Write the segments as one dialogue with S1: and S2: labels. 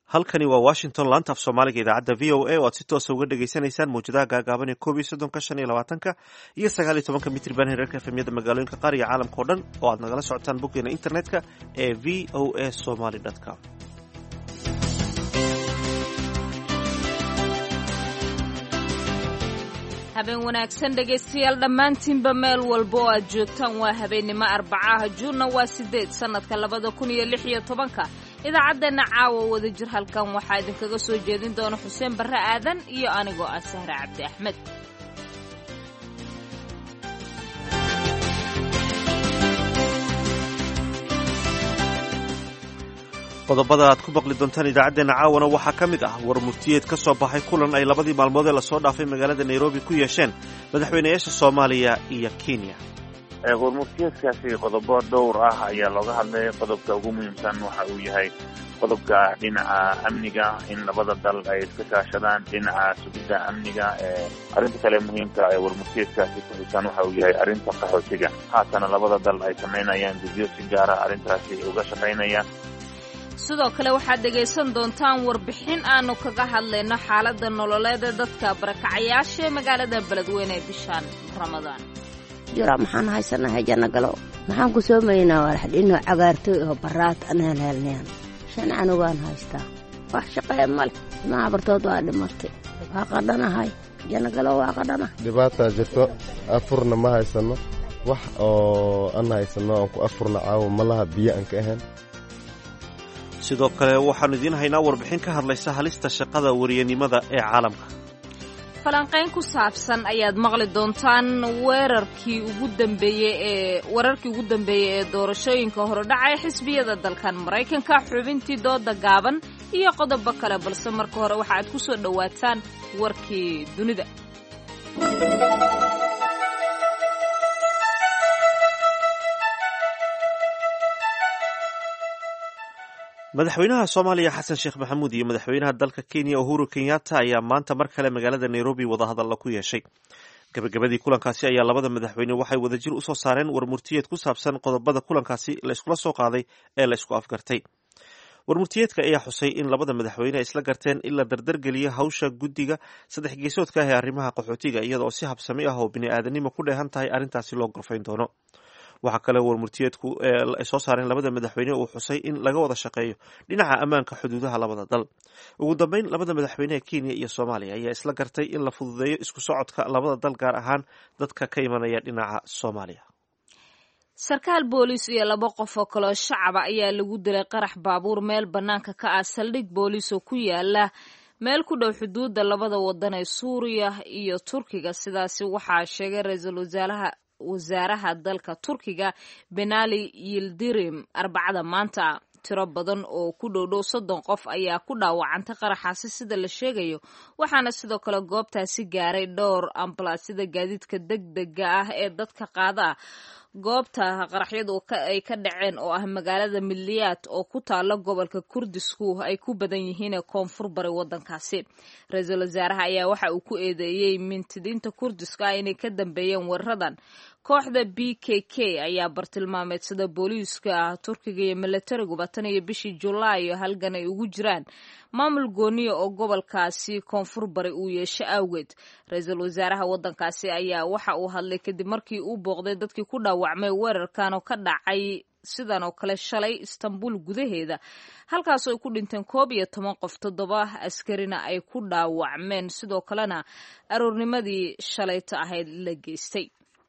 S1: halkani waa washington laanta af soomaaliga idaacadda v o a oo aad si toosa uga dhagaysanaysaan mawjadaha gaagaaban ee 11 iyo 19 mitriban herarka efemyada magaalooyinka qaar iyo caalamka o dhan oo aad nagala socotaan boggeena internetka ee v o a somaly com.
S2: habeen wanaagsan dhegaystayaal dhammaantiinba meel walba oo aad joogtaan waa habeennimo arbacaha juunna waa 8 sannadka 2016 idaacaddeena caawa wada jir halkan waxaa idinkaga soo jeedin doona xuseen barre aadan iyo anigoo ah sahre cabdi axmed.
S1: qodobada aad ku baqli doontaan idaacaddeenna caawana waxaa ka mid ah war murtiyeed ka soo baxay kulan ay labadii maalmood ee lasoo dhaafay magaalada nairobi ku yeesheen madaxweynayaasha soomaaliya iyo kenya.
S3: warmurtiyeedkaasi qodobo dhowr ah ayaa looga hadlay. qodobka ugu muhiimsan waxa uu yahay qodobka dhinaca amniga, in labada dal ay iska kaashadaan dhinaca sugidda amniga. arrinta kale muhiimka ee warmurtiyeedkaasi ku xisan waxa uu yahay arrinta qaxootiga. haatana labada dal ay samaynayaan guddiyo si gaara arrintaasi uga shaqaynaya.
S2: sidoo kale waxaad dhegaysan doontaan warbixin aanu kaga hadlayno xaaladda nololeed ee dadka barakacayaasha ee magaalada beledweyne ee bishaan ramadaan.
S4: jura maxaan haysanahay jannagalo maxaan ku soomaynaa walaxdhino cagaartooy oo baraad anaan helnayaan 5 canugaan haystaa wax shaqee male maa bartood waa dhimatay waa qadhanahay jannagalo waa qadhana
S5: dhibaata jirto afurna ma haysano wax oo aan haysano aan ku afurna caawo malaha biyo aan ka ahayn.
S1: sidoo kale waxaanu idiin haynaa warbixin ka hadlaysa halista shaqada wariyanimada ee caalamka.
S2: falanqayn ku saabsan ayaad maqli doontaan wararkii ugu dambeeyey ee doorashooyinka horodhacay xisbiyada dalkan Maraykanka, xubintii dooda gaaban iyo qodobo kale, balse marka hore waxaad ku soo dhawaataan warkii dunida.
S1: madaxweynaha soomaaliya xasan sheekh maxamuud iyo madaxweynaha dalka kenya uhuru kenyatta ayaa maanta mar kale magaalada nairobi wadahadalla ku yeeshay. gabagabadii kulankaasi ayaa labada madaxweyne waxay wadajir usoo saareen warmurtiyeed ku saabsan qodobada kulankaasi la iskula soo qaaday ee la isku afgartay. warmurtiyeedka ayaa xusay in labada madaxweyne ay isla garteen in la dardargeliyo hawsha guddiga 3 geesoodka ah ee arrimaha qaxootiga, iyadoo si habsami ah oo bini'aadanimo ku dheehan tahay arrintaasi loo gorfayn doono. waxaa kale warmurtiyeedku ay soo saareen labada madaxweyne uu xusay in laga wada shaqeeyo dhinaca ammaanka xuduudaha labada dal. ugu dambeyn labada madaxweyne ee kenya iyo soomaaliya ayaa isla gartay in la fududeeyo isku socodka labada dal, gaar ahaan dadka ka imanaya dhinaca soomaaliya.
S2: sarkaal booliis iyo 2 qof oo kaloo shacaba ayaa lagu dilay qarax baabuur meel bannaanka ka ah saldhig booliis oo ku yaala meel ku dhow xuduudda labada wadan ee suuriya iyo turkiga. sidaasi waxaa sheegay ra-iisul wasaaraha dalka turkiga Binali Yildirim arbacada maanta. tiro badan oo ku dhow 30 qof ayaa ku dhaawacantay qaraxaasi sida la sheegayo, waxaana sidoo kale goobtaasi gaaray dhowr ambulaansida gaadiidka degdega ah ee dadka qaada. goobta qaraxyadu ay ka dhaceen oo ah magaalada Midyat oo ku taala gobolka Kurdisku ay ku badan yihiin ee koonfur bari wadankaasi. ra-iisul wasaaraha ayaa waxa uu ku eedeeyay mintidiinta Kurdiska inay ka dambeeyeen weeraradan. kooxda PKK ayaa bartilmaameedsada booliiska Turkiga iyo milatariga tan iyo bishii Julaay halgan ay ugu jiraan maamul gooniyo oo gobolkaasi koonfur bari uu yeesho awgeed. ra-iisul wasaaraha wadankaasi ayaa waxa uu hadlay kadib markii uu booqday dadkii ku dhaawacmay weerarkan oo ka dhacay sidan oo kale shalay Istanbul gudaheeda, halkaasoo ay ku dhinteen 11 qof, 7 askarina ay ku dhaawacmeen, sidoo kalena aroornimadii shalayta ahayd la geystay.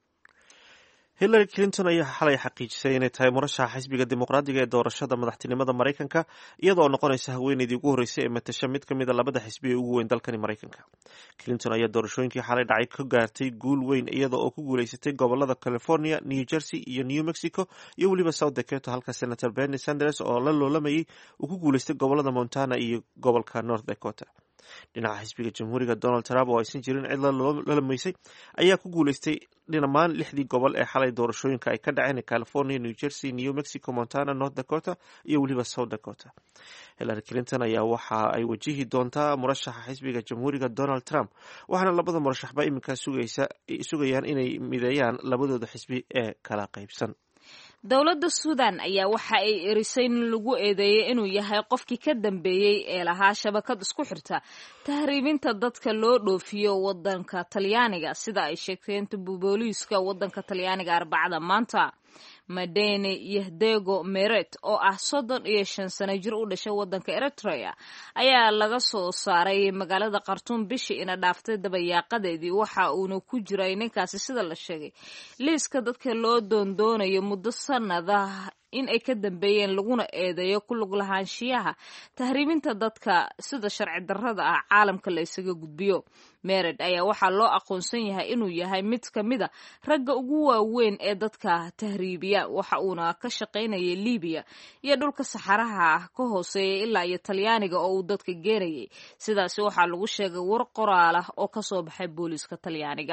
S1: hillary clinton ayaa xalay xaqiijisay inay tahay murashaxa xisbiga dimuqraadiga ee doorashada madaxtinimada maraykanka, iyadoo noqonaysa haweeneydii ugu horreysay ee matasha mid ka mid a labada xisbi ee ugu weyn dalkani maraykanka. clinton ayaa doorashooyinkii xalay dhacay ka gaartay guul weyn iyada oo ku guulaysatay gobolada california, new jersey iyo new mexico iyo weliba south dakota, halka senator bernie sanders oo la loolamayay uu ku guulaystay gobolada montana iyo gobolka north dakota. dhinaca xisbiga jamhuuriga Donald Trump oo aysan jirin cid la lamaysay ayaa ku guulaystay dhammaan 6 gobol ee xalay doorashooyinka ay ka dhaceen California, New Jersey, New Mexico, Montana, North Dakota iyo weliba South Dakota. Hillary Clinton ayaa waxa ay wajihi doontaa murashaxa xisbiga jamhuuriga Donald Trump, waxaana labada murashaxba iminka sugayaan inay mideeyaan labadooda xisbi ee kala qaybsan.
S2: dowladda suudan ayaa waxa ay erisay in lagu eedeeyey inuu yahay qofkii ka dambeeyey ee lahaa shabakad isku xirta tahriibinta dadka loo dhoofiyo wadanka talyaaniga sida ay sheegteen booliiska wadanka talyaaniga Arbacada maanta. Madene Yahdego Meret oo ah 35 sano jir u dhashay wadanka Eritrea ayaa laga soo saaray magaalada Khartoum bishii ina dhaaftay dabayaaqadeedii waxa uuna ku jiray ninkaasi sida la sheegay liiska dadka loo doondoonayo muddo sanada in ay ka dambeeyeen laguna eedeeyo ku lug lahaanshiyaha tahriibinta dadka sida sharci darrada ah caalamka la isaga gudbiyo. Mered ayaa waxaa loo aqoonsan yahay inuu yahay mid ka mida ragga ugu waaweyn ee dadka tahriibiya waxa uuna ka shaqaynayay Liibiya iyo dhulka saxaraha ka hooseeya ilaa iyo Talyaaniga oo uu dadka geenayay. Sidaasi waxaa lagu sheegay war qoraal ah oo ka soo baxay booliiska Talyaaniga.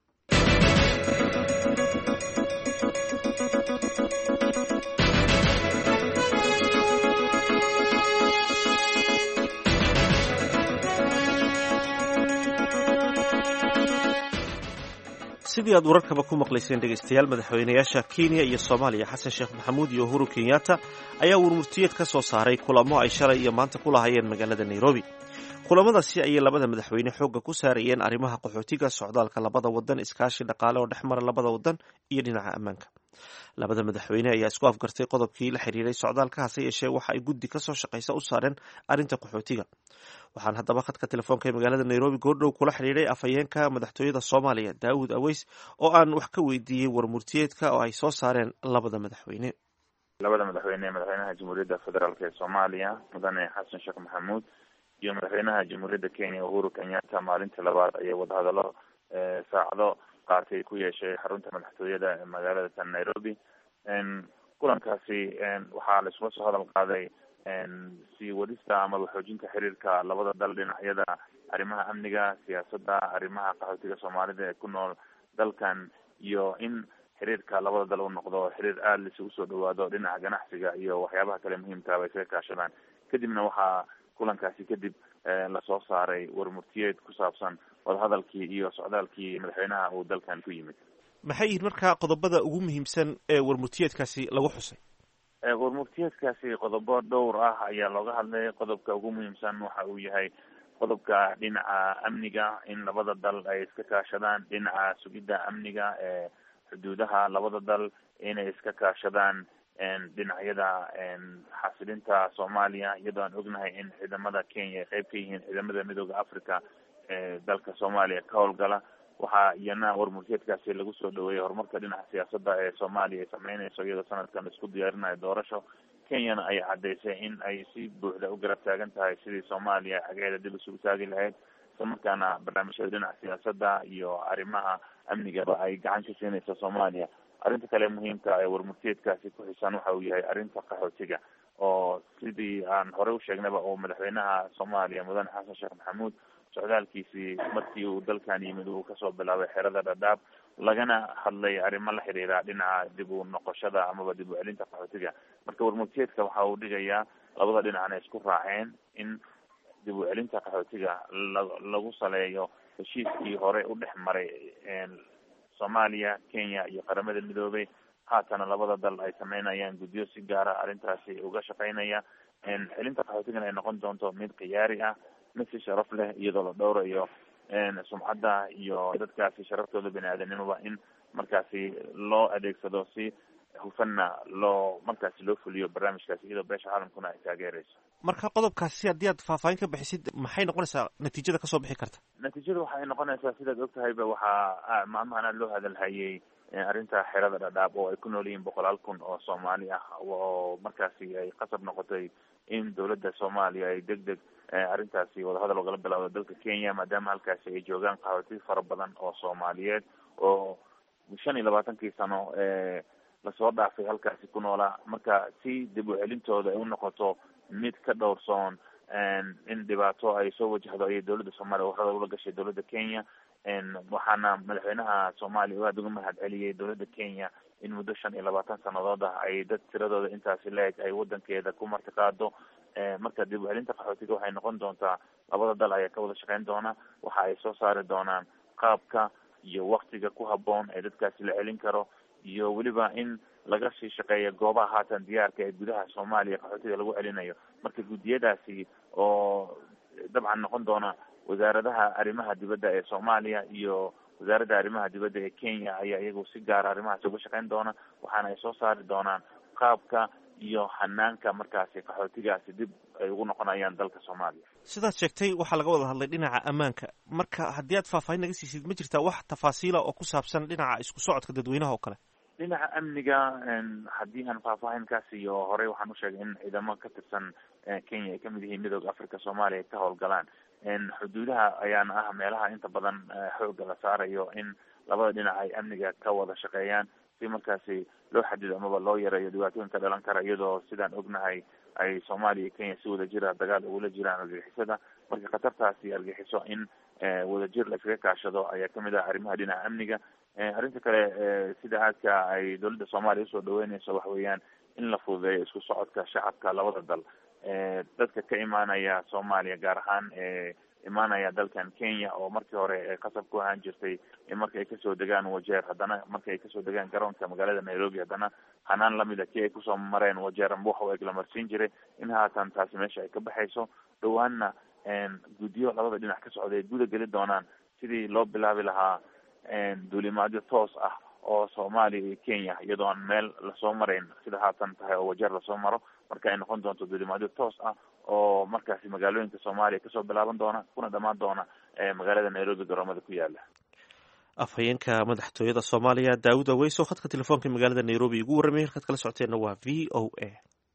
S1: sidii aad wararkaba ku maqlayseen dhegaystayaal madaxweynayaasha Kenya iyo Soomaaliya Xasan Sheekh Maxamuud iyo Uhuru Kenyatta ayaa warmurtiyeed ka soo saaray kulamo ay shalay iyo maanta ku lahaayeen magaalada Nairobi. kulamadaasi ayay labada madaxweyne xooga ku saarayeen arrimaha qaxootiga, socdaalka labada wadan, iskaashi dhaqaale oo dhexmara labada wadan iyo dhinaca ammaanka. labada madaxweyne ayaa isku afgartay qodobkii la xiriiray socdaalka, hase yeeshee waxa ay guddi ka soo shaqaysa u saareen arrinta qaxootiga. waxaan haddaba khadka telefoonka ee magaalada Nairobi goordhow kula xiriiray afhayeenka madaxtooyada Soomaaliya Daawud Aweys oo aan wax ka weydiiyey warmurtiyeedka oo ay soo saareen labada madaxweyne.
S3: labada madaxweyne madaxweynaha Jamhuuriyadda Federaalk ee Soomaaliya mudane Xasan Sheekh Maxamuud iyo madaxweynaha Jamhuuriyadda Kenya Uhuru Kenyatta maalintii labaad ayay wadahadalo saacado qaatay ku yeeshay xarunta madaxtooyada ee magaalada Nairobi. kulankaasi waxaa la isla soo hadal qaaday sii wadista ama xoojinta xiriirka labada dal dhinacyada arrimaha amniga, siyaasadda, arrimaha qaxootiga Soomaalida ee ku nool dalkan, iyo in xiriirka labada dal uu noqdo xiriir aada isugu soo dhawaado dhinaca ganacsiga iyo waxyaabaha kale muhiimka ay isaga kaashadaan. kadibna waxaa kulankaasi kadib lasoo saaray warmurtiyeed ku saabsan wadahadalkii iyo socdaalkii madaxweynaha uu dalkan ku yimid.
S1: maxay yihiin markaa qodobada ugu muhiimsan ee warmurtiyeedkaasi lagu xusay?
S3: warmurtiyeedkaasi qodobo dhowr ah ayaa looga hadlay. qodobka ugu muhiimsan waxa uu yahay qodobka dhinaca amniga, in labada dal ay iska kaashadaan dhinaca sugidda amniga ee xuduudaha labada dal, inay iska kaashadaan dhinacyada xasilinta Soomaaliya, iyadoo aan ognahay in ciidamada Kenya ay qayb ka yihiin ciidamada midooda Africa ee dalka Soomaaliya ka howlgala. waxaa iyana warmurtiyeedkaasi lagu soo dhaweeyey horumarka dhinaca siyaasadda ee Soomaaliya ay sameynayso iyadoo sanadkan isku diyaarinayo doorasho. Kenyana ay caddaysay in ay si buuxda u garab taagan tahay sidii Soomaaliya xageeda dib isugu taagi lahayd, isla markaana barnaamijyada dhinaca siyaasadda iyo arrimaha amnigaba ay gacan ka siinayso Soomaaliya. arrinta kale muhiimka ee warmurtiyeedkaasi ku xisan waxa uu yahay arrinta qaxootiga, oo sidii aan horey u sheegnayba oo madaxweynaha Soomaaliya mudane Xasan Sheekh Maxamuud socdaalkiisii markii uu dalkan yimid uu kasoo bilaabay xerada Dadaab, lagana hadlay arrimo la xiriira dhinaca dib u noqoshada amaba dib u celinta qaxootiga. marka warmurtiyeedka waxa uu dhigayaa labada dhinacna isku raaceen in dib u celinta qaxootiga lagu saleeyo heshiiskii hore u dhex maray Soomaaliya, Kenya iyo qaramada midoobay. haatana labada dal ay sameynayaan guddiyo si gaara arrintaasi uga shaqeynaya. celinta qaxootigana ay noqon doonto mid khiyaari ah, mid si sharaf leh, iyadoo la dhowrayo sumcadda iyo dadkaasi sharaftooda bini-aadanimoba in markaasi loo adeegsado si hufanna markaasi loo fuliyo barnaamijkaasi iyadoo beesha caalamkuna ay taageerayso.
S1: marka qodobkaasi haddii aad faahfaahin ka bixisid maxay noqonaysaa natiijada kasoo bixi karta?
S3: natiijada waxay noqonaysaa sidaad ogtahayba waxaa maalmahan aada loo hadalhayay arrinta xerada Dadaab oo ay ku nool yihiin 100,000 oo Soomaali ah, oo markaasi ay qasab noqotay in dowladda Soomaaliya ay degdeg arrintaasi wadahadal ugala bilowdo dalka Kenya, maadaama halkaasi ay joogaan qaxooti fara badan oo Soomaaliyeed oo 25 sano lasoo dhaafay halkaasi ku noolaa. marka si dib u celintooda ay u noqoto mid ka dhowrsoon in dhibaato ay soo wajahdo ayay dowladda Soomaaliya waxaa ula gashay dowladda Kenya. waxaana madaxweynaha Soomaaliya uu aada uga mahad celiyey dowladda Kenya in muddo 25 sannadood ah ay dad tiradooda intaasi leeg ay wadankeeda ku martiqaado. marka dib u celinta qaxootiga waxay noqon doontaa labada dal ayaa ka wada shaqeyn doona. waxa ay soo saari doonaan qaabka iyo waktiga ku habboon ee dadkaasi la celin karo, iyo weliba in laga sii shaqeeyo goobaha haatan diyaarka ee gudaha soomaaliya qaxootiga lagu celinayo. marka guddiyadaasi oo dabcan noqon doona wasaaradaha arrimaha dibadda ee soomaaliya iyo wasaaradda arrimaha dibadda ee Kenya ayaa iyagu si gaar arrimahaas uga shaqeyn doona, waxaana ay soo saari doonaan qaabka iyo hanaanka markaasi qaxootigaasi dib ay ugu noqonayaan dalka Soomaaliya.
S1: sidaad sheegtay waxaa laga wada hadlay dhinaca ammaanka, marka haddii aad faahfaahin naga siisid ma jirtaa wax tafaasiila oo ku saabsan dhinaca isku socodka dadweynaha oo kale?
S3: dhinaca amniga haddii aan faahfaahin ka siiyo, horey waxaan u sheegay in ciidamo ka tirsan Kenya ay kamid yihiin midooda Afrika Soomaaliya ay ka howlgalaan. xuduudaha ayaana ah meelaha inta badan xoogga la saarayo in labada dhinac ay amniga ka wada shaqeeyaan si markaasi loo xadido amaba loo yareeyo dhibaatooyinka dhalan kara, iyadoo sidaan ognahay ay Soomaaliya iyo Kenya si wadajira dagaal ugula jiraan argagixisada. marka khatartaasi argagixiso in wadajir la iskaga kaashado ayaa kamid ah arrimaha dhinaca amniga. arrinta kale sida aadka ay dowladda Soomaaliya usoo dhaweyneyso waxa weeyaan in la fududeeyo isku socodka shacabka labada dal. dadka ka imaanaya Soomaaliya gaar ahaan imaanaya dalkan Kenya oo markii hore qasab ku ahaan jirtay in marka ay kasoo degaan Wajeer, haddana marka ay kasoo degaan garoonka magaalada Nairobi, haddana hanaan lamida kii ay kusoo mareen Wajeer amba waxa ay la marsiin jiray, in haatan taasi meesha ay ka baxayso. dhawaanna guddiyo labada dhinac ka socday ay guda geli doonaan sidii loo bilaabi lahaa duulimaadyo toos ah oo Soomaaliya iyo Kenya iyadoo aan meel lasoo marayn sida haatan tahay oo Wajeer lasoo maro. marka ay noqon doonto duulimaadyo toos ah oo markaasi magaalooyinka Soomaaliya kasoo bilaaban doona kuna dhamaan doona magaalada Nairobi garoomada ku yaala.
S1: afhayeenka madaxtooyada Soomaaliya Daawud Aweys oo khadka telefoonka magaalada Nairobi ugu warramay. halkaad kala socoteena waa VOA.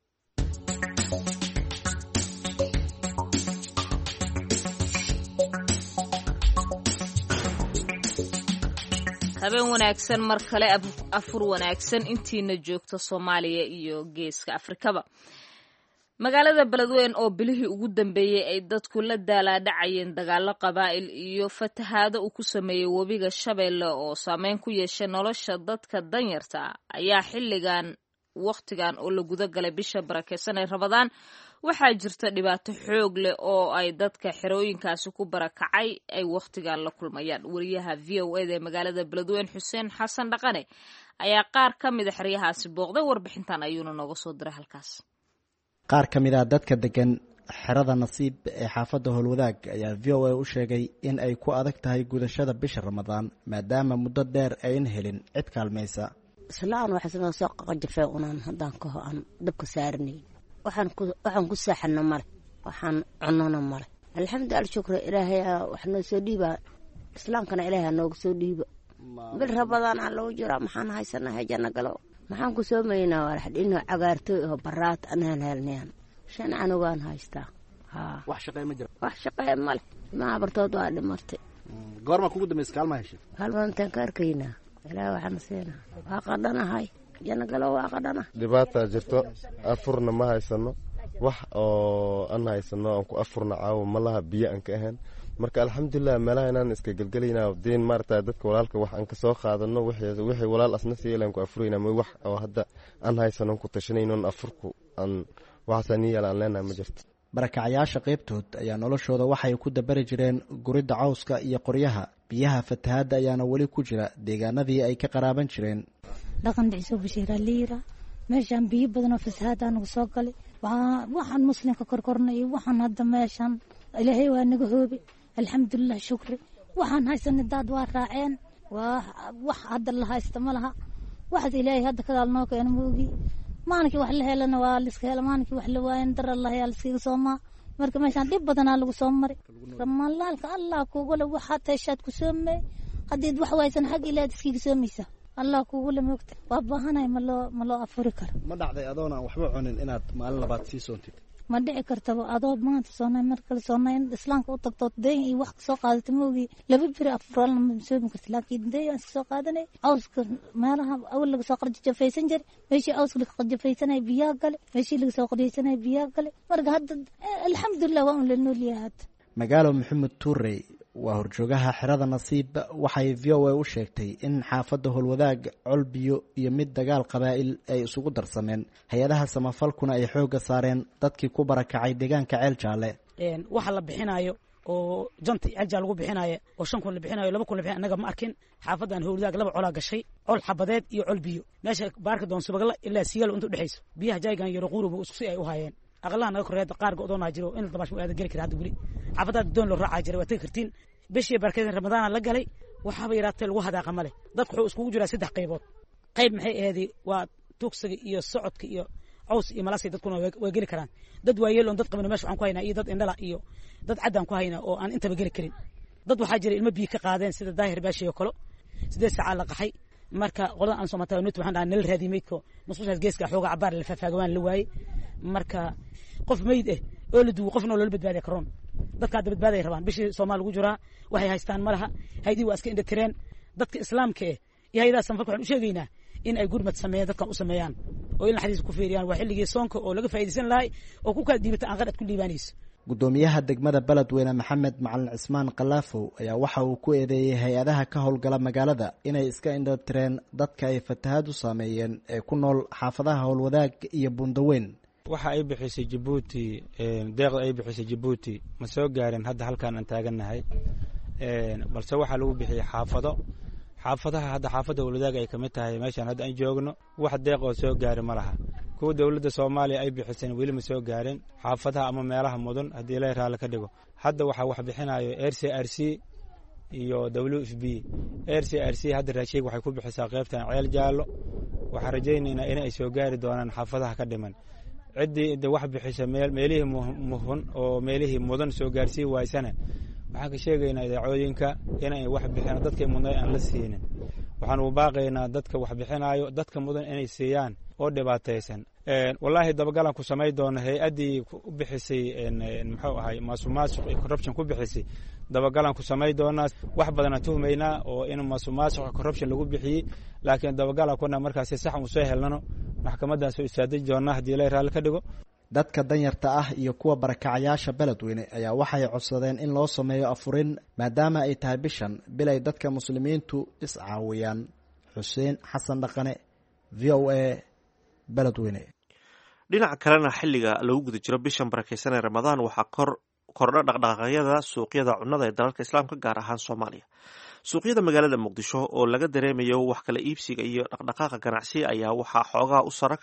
S2: habeen wanaagsan mar kale, afur wanaagsan intiina joogta Soomaaliya iyo geeska Afrikaba. magaalada Beledweyne oo bilihii ugu dambeeyay ay dadku la daalaadhacayeen dagaalo qabaa'il iyo fatahaado uu ku sameeyey webiga Shabeelle oo saameyn ku yeeshay nolosha dadka danyarta ayaa xilligan waqtigan oo la guda galay bisha barakeysan ee Ramadaan waxaa jirta dhibaato xoog leh oo ay dadka xerooyinkaasi ku barakacay ay waqtigan la kulmayaan. wariyaha VOA ee magaalada Beledweyne Xuseen Xasan Dhaqane ayaa qaar ka mid ah xeryahaasi booqday. warbixintan ayuuna nooga soo diray halkaas.
S6: qaar ka mid ah dadka degan xerada Nasiib ee xaafadda Howlwadaag ayaa VOA u sheegay in ay ku adag tahay gudashada bisha Ramadaan maadaama muddo dheer aynan helin cid kaalmaysa.
S4: islaan waxaan soo qaqajafay unaan haddaan ka ho aan dabka saarnay waxaan ku saaxano male, waxaan cunona male. alxamdulilah shukra ilaahay wax noo soo dhiiba, islaamkana ilaahay nooga soo dhiiba. bil Ramadaan aan loo jira maxaan haysanahay janno galo, maxaan ku soomaynaa waa xadhino cagaartooy oo baraat anaan helnayaan 5 canugaan haystaa.
S6: wax shaqay ma jiro,
S4: wax shaqay male, ma bartood waa dhimartay.
S6: goorma kugu dambeysay kaalma heshay?
S4: kaalmaantan ka arkaynaa ilaahay waxaan siinaa waa qadanahay janno galo waa qadana.
S5: dhibaata jirto, afurna ma haysano, wax oo aan haysano aan ku afurna caawo ma laha, biyo aan ka ahayn. marka alxamdulilah meelaha inaan iska gelgelaynaa diin maarta dadka walaalka wax aan ka soo qaadano wixii walaal asna siilaan ku afurayna ma wax oo hadda aan haysano ku tashanayno afurku aan waxaan yeelan leenahay ma jirto.
S6: barakacayaasha qaybtood ayaa noloshooda waxay ku dabari jireen guridda cawska iyo qoryaha. biyaha fatahaadda ayaana weli ku jira deegaanadii ay ka qaraaban jireen.
S7: dhaqan dhiso bashiira liira meeshan biyo badan oo fasahaad aan soo galay waxaan muslimka korkornay waxaan hadda meeshan ilaahay waa naga hoobi alxamdulilah shukri. waxaan haysanay dad waa raaceen wax hadda la haysta ma laha, waxaad ilaahay hadda kadaal noo keena moogi. maalinkii wax la helana waa la iska hela, maalinkii wax la waayan dar allah yaa la iskaga soomaa. marka meeshaan dhib badanaa lagu soo maray. ramalaalka allah kugula waxaad heshaad ku soomay, haddiid wax waysan xag ilaad iskaga soomaysa allah kugula moogta. waa baahanahay ma loo afuri karo.
S6: ma dhacday adoon aan waxba cunin inaad maalin labaad sii soontid?
S7: ma dhici kartaba adoo maanta soonay mar kale soonay in islaamka u tagto deyn iyo wax soo qaadato moogi 2 biri afuralna ma soomi karto. laakiin deyn aan soo qaadanay awska meelaha awal laga soo qarjafaysan jiray, meeshii awska laga qarjafaysanay biyaa gale, meeshii laga soo qarjafaysanay biyaa gale. marka hadda alxamdulilah waa la noolyahay.
S6: magaalo Maxamed Tuurey waa horjoogaha xerada Nasiib waxay VOA u sheegtay in xaafadda Howlwadaag col biyo iyo mid dagaal qabaa'il ay isugu darsameen. hay'adaha samafalkuna ay xooga saareen dadkii ku barakacay deegaanka Ceel Jaalle.
S8: waxa la bixinayo oo janta ajaa lagu bixinayo oo 5 kun la bixinayo 2 kun la bixinayo anaga ma arkin xaafadan howladaag laba colaa gashay col xabadeed iyo col biyo meesha baarka doon subagla ilaa siyaal inta dhaxayso biyaha jaygan iyo qurubu isku si ay u hayeen aqlaha naga koreeyada qaar go'doona jiro in dabash aad gali kara hadda wali xaafadda doon loo raaca jiray waa tagi kartiin bishii barkeeda ramadaan la galay waxaba yaraatay lagu hadaaqa male dadku wuxuu iskugu jiraa 3 qaybood qayb maxay ahayd waa tuugsiga iyo socodka iyo caws iyo malaasay dadkuna way gali karaan dad waayeel oo dad qabana meesha waxaan ku haynaa iyo dad indhala iyo dad cadaan ku haynaa oo aan intaba gali karin dad waxaa jira ilmo biyo ka qaadeen sida daahir baashi oo kale 8 saac la qaxay marka qolada aan soo mataa waxaan dhahnaa nal raadimeedko mas'uulkaas geeska xooga cabaar la faafaagaan la waayay marka qof meyd ah oo la duwo qofna loo badbaadiyo karoon dadka badbaaday rabaan bishii Soomaaliya ugu jiraa waxay haystaan malaha haydii waa iska indha tireen dadka islaamka ah iyo hay'adaha sanfalka waxaan u sheegaynaa in ay gurmad sameeyaan dadkan u sameeyaan oo in xadiis ku fiiriyaan waa xilligii soonka oo laga faa'iideysan lahay oo ku kala diibata aan qadad ku liibaanayso
S6: gudoomiyaha degmada Beledweyne Maxamed Macalin Cismaan Qalaafow ayaa waxa uu ku eedeeyay hay'adaha ka howlgala magaalada inay iska indha tireen dadka ay fatahaadu saameeyeen ee ku nool xaafadaha howlwadaag iyo Bundaweyn
S9: waxa ay bixisay Djibouti deeqda ay bixisay Djibouti ma soo gaarin hadda halkaan aan taaganahay balse waxa lagu bixiyay xaafadaha hadda xaafada howlwadaag ay kamid tahay meeshaan hadda aan joogno wax deeq oo soo gaarin ma laha kuwa dawladda Soomaaliya ay bixisay weli ma soo gaarin xaafadaha ama meelaha mudan hadii ilaahay raali ka dhigo hadda waxa wax bixinayo RCRC iyo WFP RCRC hadda raashiga waxay ku bixisaa qaybtan ceel jaallo waxa rajaynaynaa in ay soo gaari doonaan xaafadaha ka dhiman cidii wax bixisa meelihii muhun oo meelihii mudan soo gaarsii waysana waxaan ka sheegaynaa idaacooyinka in ay wax bixinaan dadka mudan aan la siinin waxaan u baaqaynaa dadka wax bixinayo dadka mudan inay siiyaan oo dhibaataysan wallahi dabagalan ku samay doona hay'adii ku bixisay muxuu ahay maasumaasuq iyo corruption ku bixisay dabagalan ku samay doona wax badan aan tuhmaynaa oo in maasumaasuq corruption lagu bixiyay laakiin dabagalan kuna markaas sax u soo helnano maxkamadaas oo istaadin doona hadii la raali ka dhigo
S6: dadka danyarta ah iyo kuwa barakacayaasha Beledweyne ayaa waxay codsadeen in loo sameeyo afurin maadaama ay tahay bishan bilay dadka muslimiintu iscaawiyaan Xuseen Xasan Dhaqane VOA Beledweyne
S1: dhinaca kalena xilliga lagu guda jiro bishan barakeysan ee Ramadaan waxaa kordha dhaqdhaqaaqyada suuqyada cunnada ee dalalka Islaamka gaar ahaan Soomaaliya suuqyada magaalada Muqdisho oo laga dareemayo wax kala iibsiga iyo dhaqdhaqaaqa ganacsi ayaa waxaa xoogaa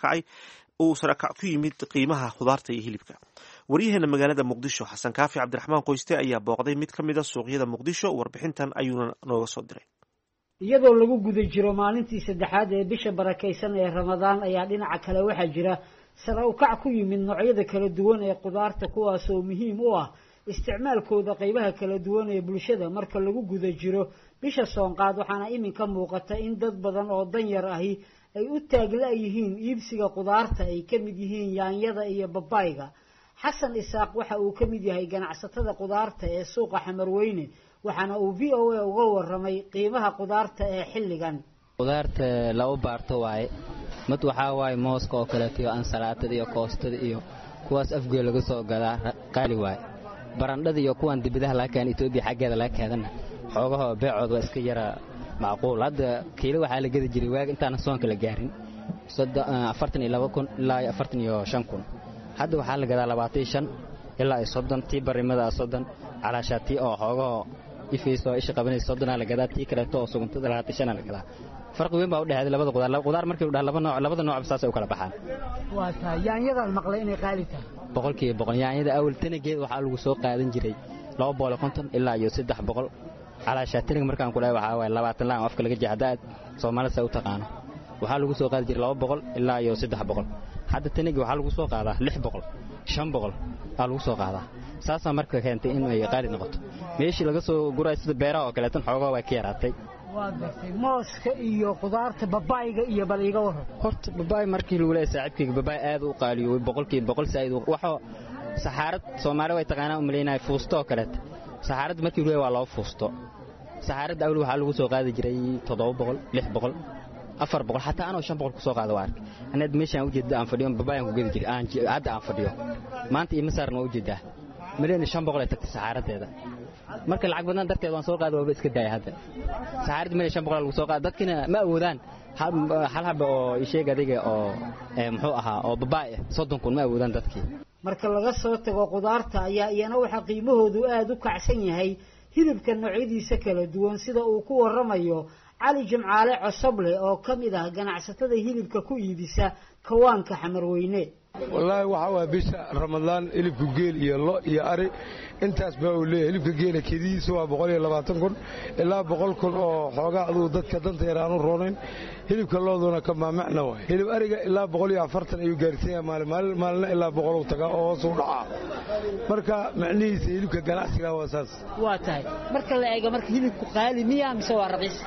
S1: u sarakac ku yimid qiimaha khudaarta iyo hilibka wariyaheena magaalada Muqdisho Xasan Kaafi Cabdiraxmaan Qoyste ayaa booqday mid ka mid ah suuqyada Muqdisho warbixintan ayuuna nooga soo diray
S10: iyadoo lagu guda jiro maalintii saddexaad ee bisha barakeysan ee Ramadaan ayaa dhinaca kale waxaa jira sare u kac ku yimid noocyada kala duwan ee khudaarta kuwaas oo muhiim u ah isticmaalkooda qaybaha kala duwan ee bulshada marka lagu guda jiro bisha soonqaad waxaana iminka muuqata in dad badan oo danyar ahi ay u taagla yihiin iibsiga khudaarta ay ka mid yihiin yaanyada iyo babayga xasan isaaq waxa uu ka mid yahay ganacsatada khudaarta ee suuqa Xamarweyne waxaana uu VOA uga waramay qiimaha khudaarta ee xilligan
S11: khudaarta laba baarto waaye mid waxa waaye mooska oo kale iyo ansalaatada iyo koostada iyo kuwaas afgeel laga soo gadaa qaali waaye barandhada iyo kuwan dibadaha la keen Itoobiya xaggeeda la keenana xoogaha beecooda waa iska yara macquul hadda kiilo waxa la gadi jiray waag intaan soonka la gaarin 42,000 ilaa 45,000 hadda waxa la gadaa 25 ilaa 30 tii barimada 30 calaashati oo xoogaha ifayso isha qabanayso 30 la gadaa tii kale oo suguntada 25 la gadaa farqi weyn baa u dhaxay labada qudaar markii uu dhahay labada nooc saas ay u kala baxaan
S10: waa taa yaanyada maqlay inay qaali tahay
S11: boqolkiiba boqol yaanyada awal tanageed waxa lagu soo qaadan jiray 250 ilaa 300 calaashatiga markaan ku dhahay waxa way 20 laan afka laga jeexdaad Soomaalida u taqaan waxa lagu soo qaadi jiray 200 ilaa 300 hadda tanigi waxa lagu soo qaadaa 600 500 aa lagu soo qaadaa saasa marka keentay in ay qaali noqoto meeshii laga soo guray sida beeraha oo kale tan xoogaa way ka yaraatay
S10: waa dadkay mooska iyo khudaarta babayga iyo baliga war
S11: horta babay markii lagu leeyahay saaxiibkayga babay aad u qaaliyo 100% saayid waxa saxaarad Soomaaliya way taqaanaa u maleynay fuusto kale saxaarad markii lagu waa loo fuusto saxaarad awal waxa lagu soo qaadi jiray 700 600 400 xataa aan 500 ku soo qaado waar anad meeshan u jeedaa aan fadhiyo babay aan ku gadi jiray aan hadda aan fadhiyo maanta ima saarna u jeedaa مليون 500 ay tagtay saxaaradeeda marka lacag badan darteed waan soo qaaday waaba iska daaya hadda saxaarad meel 500 lagu soo qaaday dadkina ma awoodaan hal haba oo isheeg adiga oo muxuu ahaa oo babaay 30 ma awoodaan dadkii
S10: marka laga soo tago qudaarta ayaa iyana waxa qiimahoodu aad u kacsan yahay hilibka noocyadiisa kala duwan sida uu ku waramayo cali jimcaale cosoble oo kamid ah ganacsatada hilibka ku iibisa kawaanka Xamarweyne
S12: والله وحوا بيش رمضان إلي كجيل يلا يا أري أنت أسبوع ليه إلي كجيل كذي سوا بقولي لبعضن كن إلا بقول كن حاجة عدو ضد كذا تيرانو رونين إلي كله دونا كم معنا وين إلي أرجع إلا بقولي عفرتن أيو جارسيا مالنا إلا بقولوا تجا صورة مركا معني إلي كجناس كلا واساس
S10: واتاي مركا لا إيجا مركا إلي كقالي مية مسوا رقيس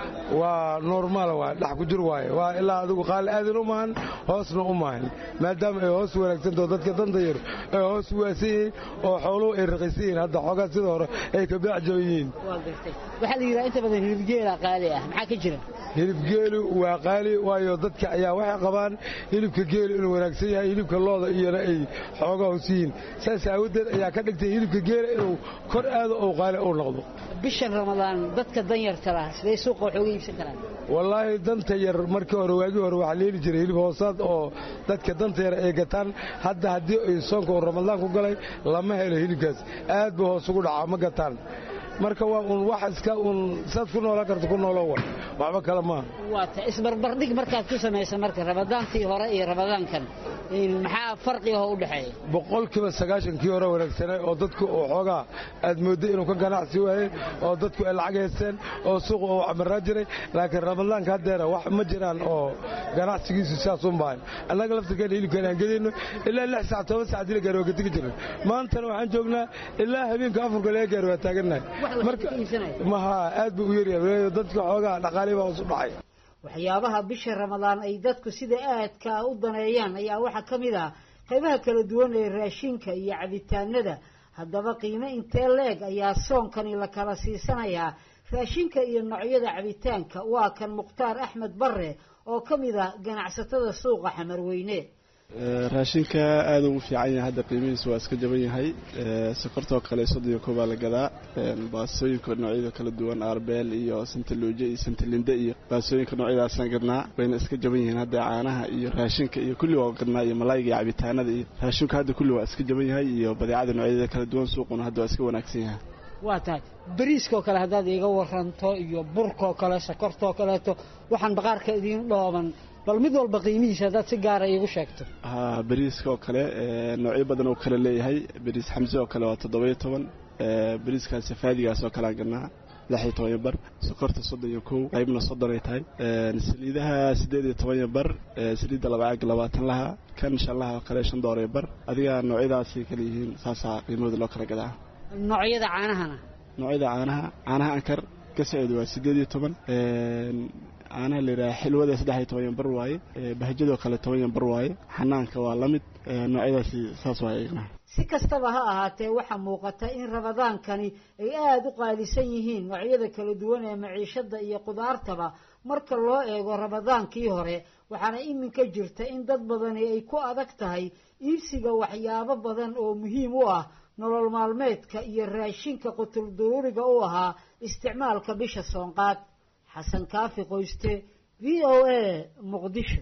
S12: ونورمال واحد لحق جرواي وإلا عدو قال أذن أمان هاسن أمان ما دام هاس wanaagsan dadka danta yar ee hoos waasay oo xoolo ay raqiiseen hadda xogaa sidoo hore ay ka baaxjooyin
S10: waxa la yiraahdaa inta badan hilib geel qaali ah maxaa ka jira
S12: hilib geel waa qaali waayo dadka ayaa waxay qabaan hilibka geel inuu wanaagsan yahay hilibka looda iyo ay xogaa hoosiin saas awgeed ayaa ka dhigtay hilibka geel inuu kor aad oo qaali u noqdo
S10: bishan ramadaan dadka dan yarta ah sidee suuqa wax uga iibsan karaan
S12: wallahi danta yar markii hore waagi hore waxa leeli jiray hilib hoosaad oo dadka danta yar ay gataan hadda hadii ay soonka ramadaan ku galay lama helo hilibkaas aad buu hoos ugu dhacaa ma gataan marka waa wax iska sad ku noolaa karto ku noolaa waxba kala ma
S10: waata isbarbardhig markaad ku sameeysan marka ramadaantii hore iyo ramadaankan maxaa farqiga u dhaxeeya
S12: boqolkiiba 90 kii hore wanaagsanay oo dadku oo xoogaa aad mooday inuu ka ganacsi waayay oo dadku ay lacag haysteen oo suuq oo amraa jiray laakiin ramadaanka hadda wax ma jiraan oo ganacsigiisu saas u baahan annaga laftigeena hilibkan aan gadayno ilaa 6 saac 7 saac dil gaaro ka tagi jiray maanta waxaan joognaa ilaa habeenka afurka laga gaaro waa taaganahay marka ma aad buu u yaryahay dadka xoogaa dhaqaale baa u dhacay
S10: waxyaabaha bisha ramadaan ay dadku sida aadka u daneeyaan ayaa waxa kamid ah qaybaha kala duwan ee raashinka iyo cabitaanada haddaba qiimo intee leeg ayaa soonkani la kala siisanayaa raashinka iyo noocyada cabitaanka waa kan Mukhtaar Axmed Barre oo kamid ah ganacsatada suuqa Xamarweyne
S13: raashinka aad ugu fiican yahay hadda qiimihiisu waa iska jaban yahay sokortoo kale 31 baa la gadaa baasooyinka noocyada kala duwan arbeel iyo santaluuje iyo santalinde iyo baasooyinka noocyadaas aan gadnaa bayna iska jaban yihiin hadda caanaha iyo raashinka iyo kulli waa gadnaa iyo malayga iyo cabitaanada iyo raashinka hadda kulli waa iska jaban yahay iyo badeecada noocyada kala duwan suuquna hadda waa iska wanaagsan yahay
S10: waa tahay bariiska kale hadaad iga waranto iyo burka kale sokortoo kale waxaan baqaarka idin dhooban bal mid walba qiimihiisa dad si gaar ah igu sheegto
S13: bariiska oo kale noocyo badan oo kala leeyahay bariis xamsi oo kale waa 17 bariiska safaadigaas oo kale aan ganaa 16 bar sokorta 31 qaybna 30 ay tahay saliidaha 18 bar saliida labaag 20 laha kan insha Allah kale 5 doollar bar adiga noocyadaas kala yihiin saasa qiimada loo kala gadaa
S10: noocyada
S13: caanaha ankar ka saacido waa 18 أنا اللي راح الوضع سدحي توين برواي بهجده كله توين برواي حنانك والله نوعية ساس واي
S10: si kastaba ha ahaatee waxa muuqata in ramadaankani ay aad u qaalisan yihiin noocyada kala duwan ee maciishada iyo qudaartaba marka loo eego ramadaankii hore waxaana iminka jirta in dad badan ay ku adag tahay iibsiga waxyaabo badan oo muhiim u ah nolol maalmeedka iyo raashinka qutul duruuriga u ahaa isticmaalka bisha soonqaad xasan kaafi qoyste VOA Muqdisho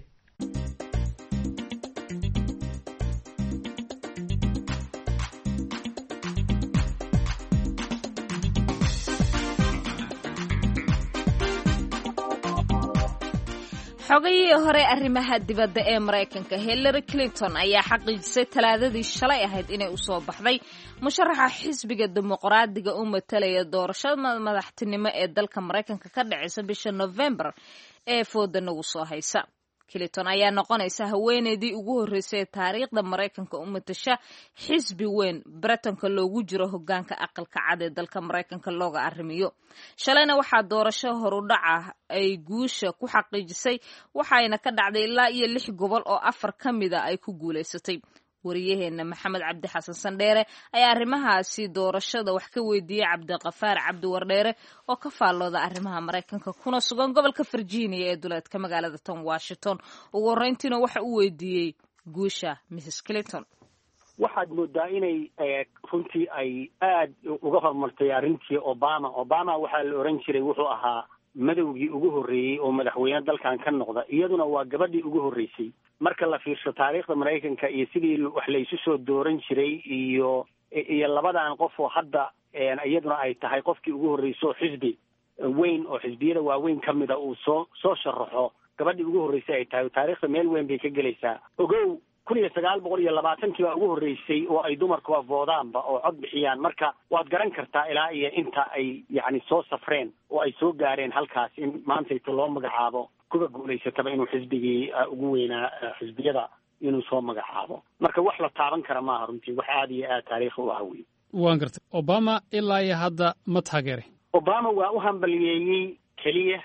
S2: xogayii hore arrimaha dibadda ee Mareykanka Hillary Clinton ayaa xaqiijisay talaadadii shalay ahayd inay u soo baxday musharaxa xisbiga dimuqraadiga u matalaya doorashada madaxtinimo ee dalka Mareykanka ka dhacaysa bisha November ee fooda nagu soo haysa. Clinton ayaa noqonaysa haweeneydii ugu horeysay taariikhda Mareykanka u matasha xisbi weyn Britanka loogu jiro hoggaanka aqalka cad ee dalka Mareykanka looga arrimiyo. Shalayna waxaa doorasho horudhaca ay guusha ku xaqiijisay waxayna ka dhacday ilaa iyo 6 gobol oo 4 kamida ay ku guuleysatay. wariyaheena Maxamed Cabdi Xasan Sandheere ayaa arrimahaasi doorashada wax ka weydiiyay Cabdiqafaar Cabdi Wardheere oo ka faallooda arrimaha Mareykanka kuna sugan gobolka Virginia ee duleedka magaalada Washington ugu horeyntiina waxa uu weydiiyay guusha Mrs Clinton.
S14: waxaad moodaa inay runtii ay aad uga horumartay arrintii obama waxaa la oran jiray wuxuu ahaa madowgii ugu horreeyey oo madaxweyne dalkan ka noqda, iyaduna waa gabadhii ugu horreysay marka la fiirsho taariikhda maraykanka iyo sidii wax la isu soo dooran jiray iyo labadan qof oo hadda iyaduna ay tahay qofkii ugu horreysay oo xisbi weyn oo xisbiyada waaweyn ka mida uu soo sharaxo gabadhii ugu horreysay ay tahay. taariikhda meel weyn bay ka gelaysaa. ogow 1920 baa ugu horreysay oo ay dumarku afoodaanba oo cod bixiyaan, marka waad garan kartaa ilaa iyo inta ay yacni soo safreen oo ay soo gaareen halkaas in maantayta loo magacaabo kuwa guulaysataba inuu xisbigii ugu weynaa xisbiyada inuu soo magacaabo. marka wax la taaban kara maaha runtii, wax aad iyo aad taariikhi u ah wey.
S15: waan gartay. obama ilaa iyo hadda ma taageeray?
S14: obama waa u hambaliyeeyey keliya,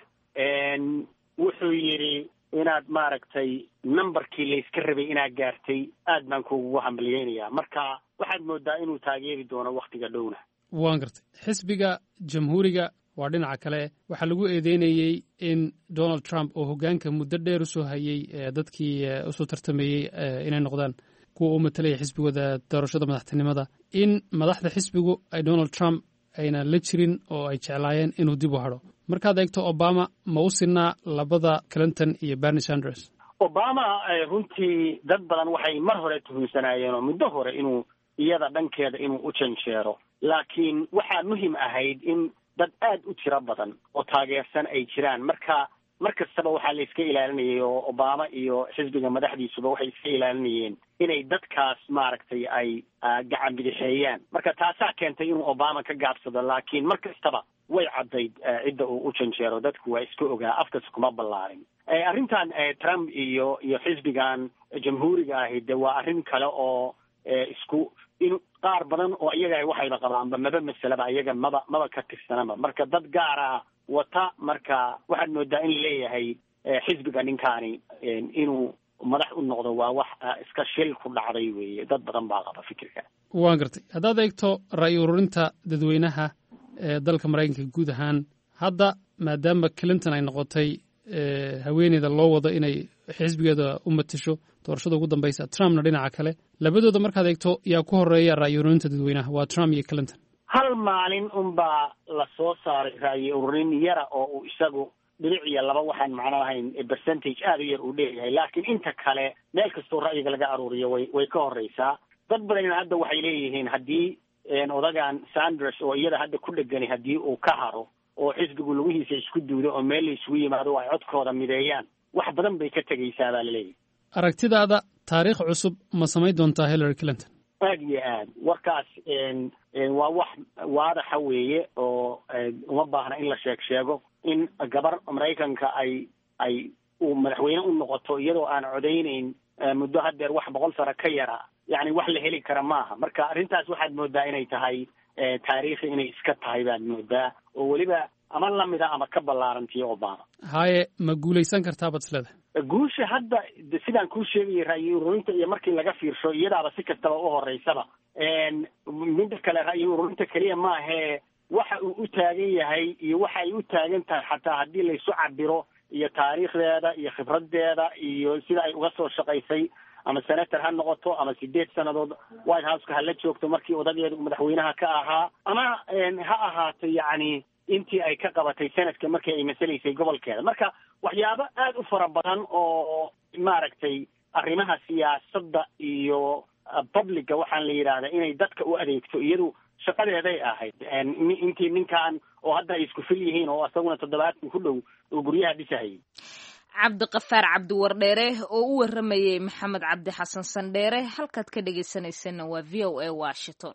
S14: wuxuu yidhi inaad maaragtay numberkii layska rabay inaad gaartay aad baan kuugu hambaliyeynayaa. marka waxaad moodaa inuu taageeri doono waktiga dhowna.
S15: waan gartay. xisbiga jamhuuriga waa dhinaca kale, waxaa lagu eedeynayey in donald trump oo hoggaanka muddo dheer usoo hayey dadkii usoo tartamayey inay noqdaan kuwa u matalaya xisbigooda doorashada madaxtinimada, in madaxda xisbigu ay donald trump ayna la jirin oo ay jeclaayeen inuu dib u hadho. markaad eegto obama ma u sinaa labada clinton iyo bernie sanders?
S14: obama runtii dad badan waxay mar hore tuhumsanaayeen oo muddo hore inuu iyada dhankeeda inuu u janjeero, laakiin waxaa muhim ahayd in dad aad u tiro badan oo taageersan ay jiraan. marka mar kastaba waxaa la iska ilaalinayay oo obama iyo xisbiga madaxdiisuba waxay iska ilaalinayeen inay dadkaas maaragtay ay gacan bidixeeyaan. marka taasaa keentay inuu obama ka gaabsado, laakiin mar kastaba way caddayd cidda uu u janjeero. dadku waa iska ogaa, afkas kuma ballaarin. arrintan trump iyo xisbigan jamhuuriga ahi de waa arrin kale oo in qaar badan oo iyaga waxayba qabaanba masalaba iyaga maba ka tirsanaba. marka dad gaara wata, marka waxaad moodaa in laleeyahay xisbiga ninkaani inuu madax u noqdo waa wax iska shil ku dhacday weeye. dad badan baa qaba fikirka.
S15: waan gartay. haddaad eegto ra'yi ururinta dadweynaha ee dalka maraykanka guud ahaan, hadda maadaama clinton ay noqotay haweeneyda loo wado inay xisbigeeda u matasho doorashada ugu dambaysa, trumpna dhinaca kale, labadooda markaad eegto yaa ku horeeya ra'yi ururinta dadweynaha, waa trump iyo clinton?
S14: hal maalin unbaa la soo saaray ra'yi ururin yara oo uu isagu dhinac iyo laba waxaan macno lahayn percentage aad u yar uu leeyahay, laakiin inta kale meel kastoo ra'yiga laga aruuriyo way ka horeysaa. dad badanna hadda waxay leeyihiin haddii odagan Sanders oo iyada hadda ku dhegani haddii uu ka haro oo xisbigu lugihiisa isku duudo oo meel la isugu yimaado ay codkooda mideeyaan, wax badan bay ka tegaysaa baa laleeyahay.
S15: aragtidaada taariikh cusub ma samayn doontaa Hillary Clinton?
S14: aad iyo aad warkaas waa wax waadaxa weeye oo uma baahna in la sheego in gabar Maraykanka ay uu madaxweyne u noqoto iyadoo aan codeynayn muddo haddeer wax 100 sano ka yara, yani wax la heli kara maaha. marka arrintaas waxaad moodaa inay tahay taariikhi inay iska tahay baad moodaa, oo weliba ama lamida ama ka ballaarantiyo Obama.
S15: haye ma guulaysan kartaa bad isleda?
S14: guusha hadda sidaan kuu sheegayay ra'yi ururinta iyo markii laga fiirsho iyadaaba si kastaba u horeysaba. midda kale ra'yi ururinta keliya maahee waxa uu u taagan yahay iyo waxa ay u taagan tahay xataa haddii laysu cabiro iyo taariikhdeeda iyo khibradeeda iyo sida ay uga soo shaqaysay, ama senator ha noqoto ama 8 sannadood White House-ka hala joogto markii odageedu madaxweynaha ka ahaa, ama ha ahaato yacni intii ay ka qabatay sanadka markii ay masalaysay gobolkeeda. marka waxyaabo aad u fara badan oo maaragtay arrimaha siyaasadda iyo publica waxaan la yidhaahdaa inay dadka u adeegto iyadu shaqadeeday ahayd. intii ninkan oo hadda ay isku fil yihiin oo asaguna 70 ku dhow oo guryaha dhisahayay.
S2: cabdiqafaar cabdiwardheere oo u waramayey maxamed cabdi xasan sandheere. halkaad ka dhegaysanaysanna waa VOA Washington.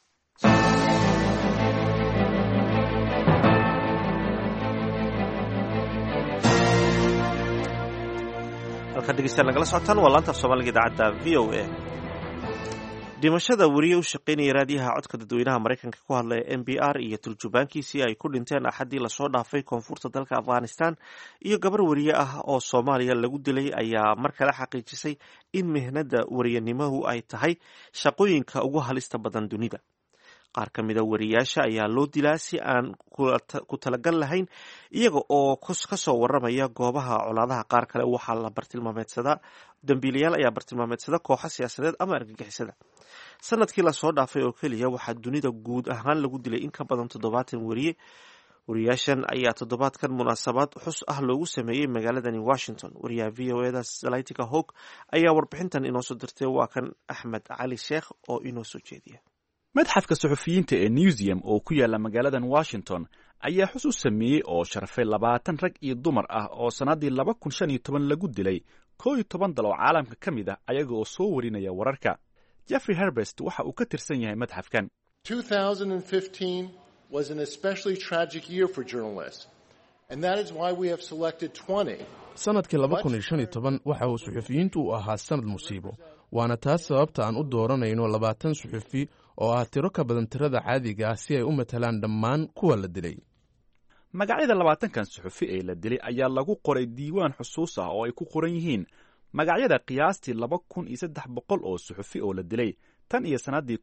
S1: halkaad dhegeystayaal nagala socotaan waa laanta af soomaaliga idaacadda VOA. dhimashada weriye u shaqaynaya raadiyaha codka dadweynaha maraykanka ku hadlaya NPR iyo turjubaankiisii ay ku dhinteen axaddii lasoo dhaafay koonfurta dalka Afghanistan iyo gabar weriye ah oo Soomaaliya lagu dilay ayaa mar kale xaqiijisay in mihnada weriyanimahu ay tahay shaqooyinka ugu halista badan dunida. qaar ka mida wariyaasha ayaa loo dilaa si aan ku talagal lahayn iyaga oo ka soo waramaya goobaha colaadaha. qaar kale waxaa la bartilmaameedsadaa dambiilayaal ayaa bartilmaameedsada kooxo siyaasadeed ama argagixisada. sanadkii lasoo dhaafay oo keliya waxaa dunida guud ahaan lagu dilay in ka badan 70 wariye. wariyaashan ayaa toddobaadkan munaasabad xus ah loogu sameeyey magaaladani Washington. wariyaha v o eda Zalatika Hawk ayaa warbixintan inoo soo dirtay. waa kan Axmed Cali Sheekh oo inoo soo jeediya.
S16: madxafka suxufiyiinta ee Museum oo ku yaala magaaladan Washington ayaa xus u sameeyey oo sharfay 20 rag iyo dumar ah oo sanadii 2015 lagu dilay 11 dal oo caalamka ka mid ah ayaga oo soo warinaya wararka. Jeffrey Herbst waxa uu ka tirsan yahay madxafkan.
S17: 2015 was an especially tragic year for journalists, and that is why we have selected 20.
S18: sanadkii 2015 waxa uu suxufiyiintu u ahaa sanad musiibo, waana taas sababta aan u dooranayno 20 suxufi oo ah tiro ka badan tirada caadiga ah si ay u matalaan dhammaan kuwa la dilay.
S16: magacyada 20kan suxufi ee la dilay ayaa lagu qoray diiwaan xusuus ah oo ay ku qoran yihiin magacyada qiyaastii 2300 oo suxufi oo la dilay tan iyo sanadii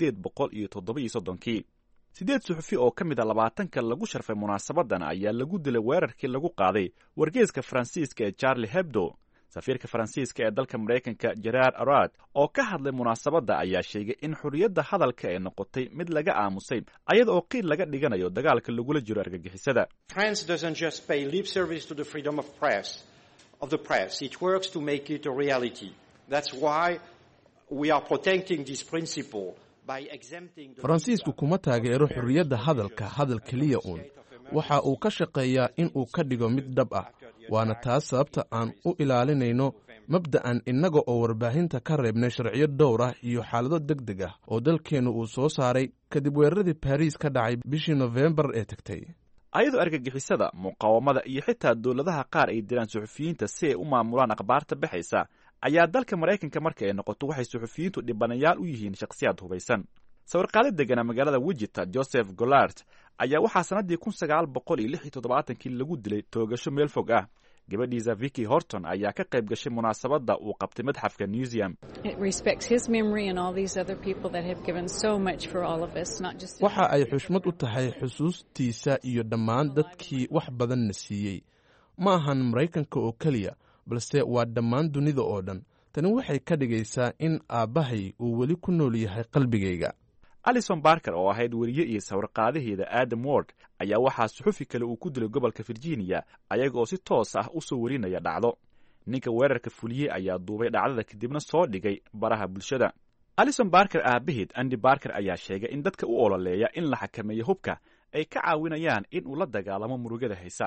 S16: 1837. 8 suxufi oo ka mid ah 20ka lagu sharfay munaasabadan ayaa lagu dilay weerarkii lagu qaaday wargeyska Faransiiska ee Charlie Hebdo. safiirka Faransiiska ee dalka Mareykanka Gerard Arad oo ka hadlay munaasabada ayaa sheegay in xurriyadda hadalka ay noqotay mid laga aamusay ayada oo qiil laga dhiganayo dagaalka lagula jiro argagixisada.
S19: France doesn't just pay lip service to the freedom of the press. It works to make it a reality. That's why we are protecting this principle by exempting the
S18: Faransiisku kuma taageero xurriyadda hadalka hadal kaliya uun. waxa uu ka shaqeeyaa in uu ka dhigo mid dhab ah, waana taas sababta aan u ilaalinayno mabda'an innaga oo warbaahinta ka reebnay sharciyo dhowr ah iyo xaalado degdeg ah oo dalkeennu uu soo saaray kadib weeraradii Paris ka dhacay bishii November ee tagtay.
S16: ayadoo argagixisada, muqaawamada iyo xitaa dowladaha qaar ay dilaan suxufiyiinta si ay u maamulaan akhbaarta baxaysa, ayaa dalka Mareykanka marka ay noqoto waxay suxufiyiintu dhibanayaal u yihiin shakhsiyaad hubaysan. sawirqaade degana magaalada Wichita Joseph Goulart ayaa waxaa sanadii 1976 lagu dilay toogasho meel fog ah. gabadhiisa Vicky Horton ayaa ka qayb gashay munaasabada uu qabtay madxafka Museum.
S18: waxa ay xushmad u tahay xusuustiisa iyo dhammaan dadkii wax badan na siiyey. ma ahan Mareykanka oo keliya, balse waa dhammaan dunida oo dhan. tani waxay ka dhigaysaa in aabbahay uu weli ku nool yahay qalbigayga.
S16: Alison Barker oo ahayd wariye iyo sawirqaadaheeda Adam Ward ayaa waxaa suxufi kale uu ku dilay gobolka Virginia ayaga oo si toos ah u soo warinaya dhacdo. ninka weerarka fuliyey ayaa duubay dhacdada kadibna soo dhigay baraha bulshada. Alison Barker aabaheed Andy Barker ayaa sheegay in dadka u ololeeya in la xakameeyo hubka ay ka caawinayaan in uu la dagaalamo murugada haysa.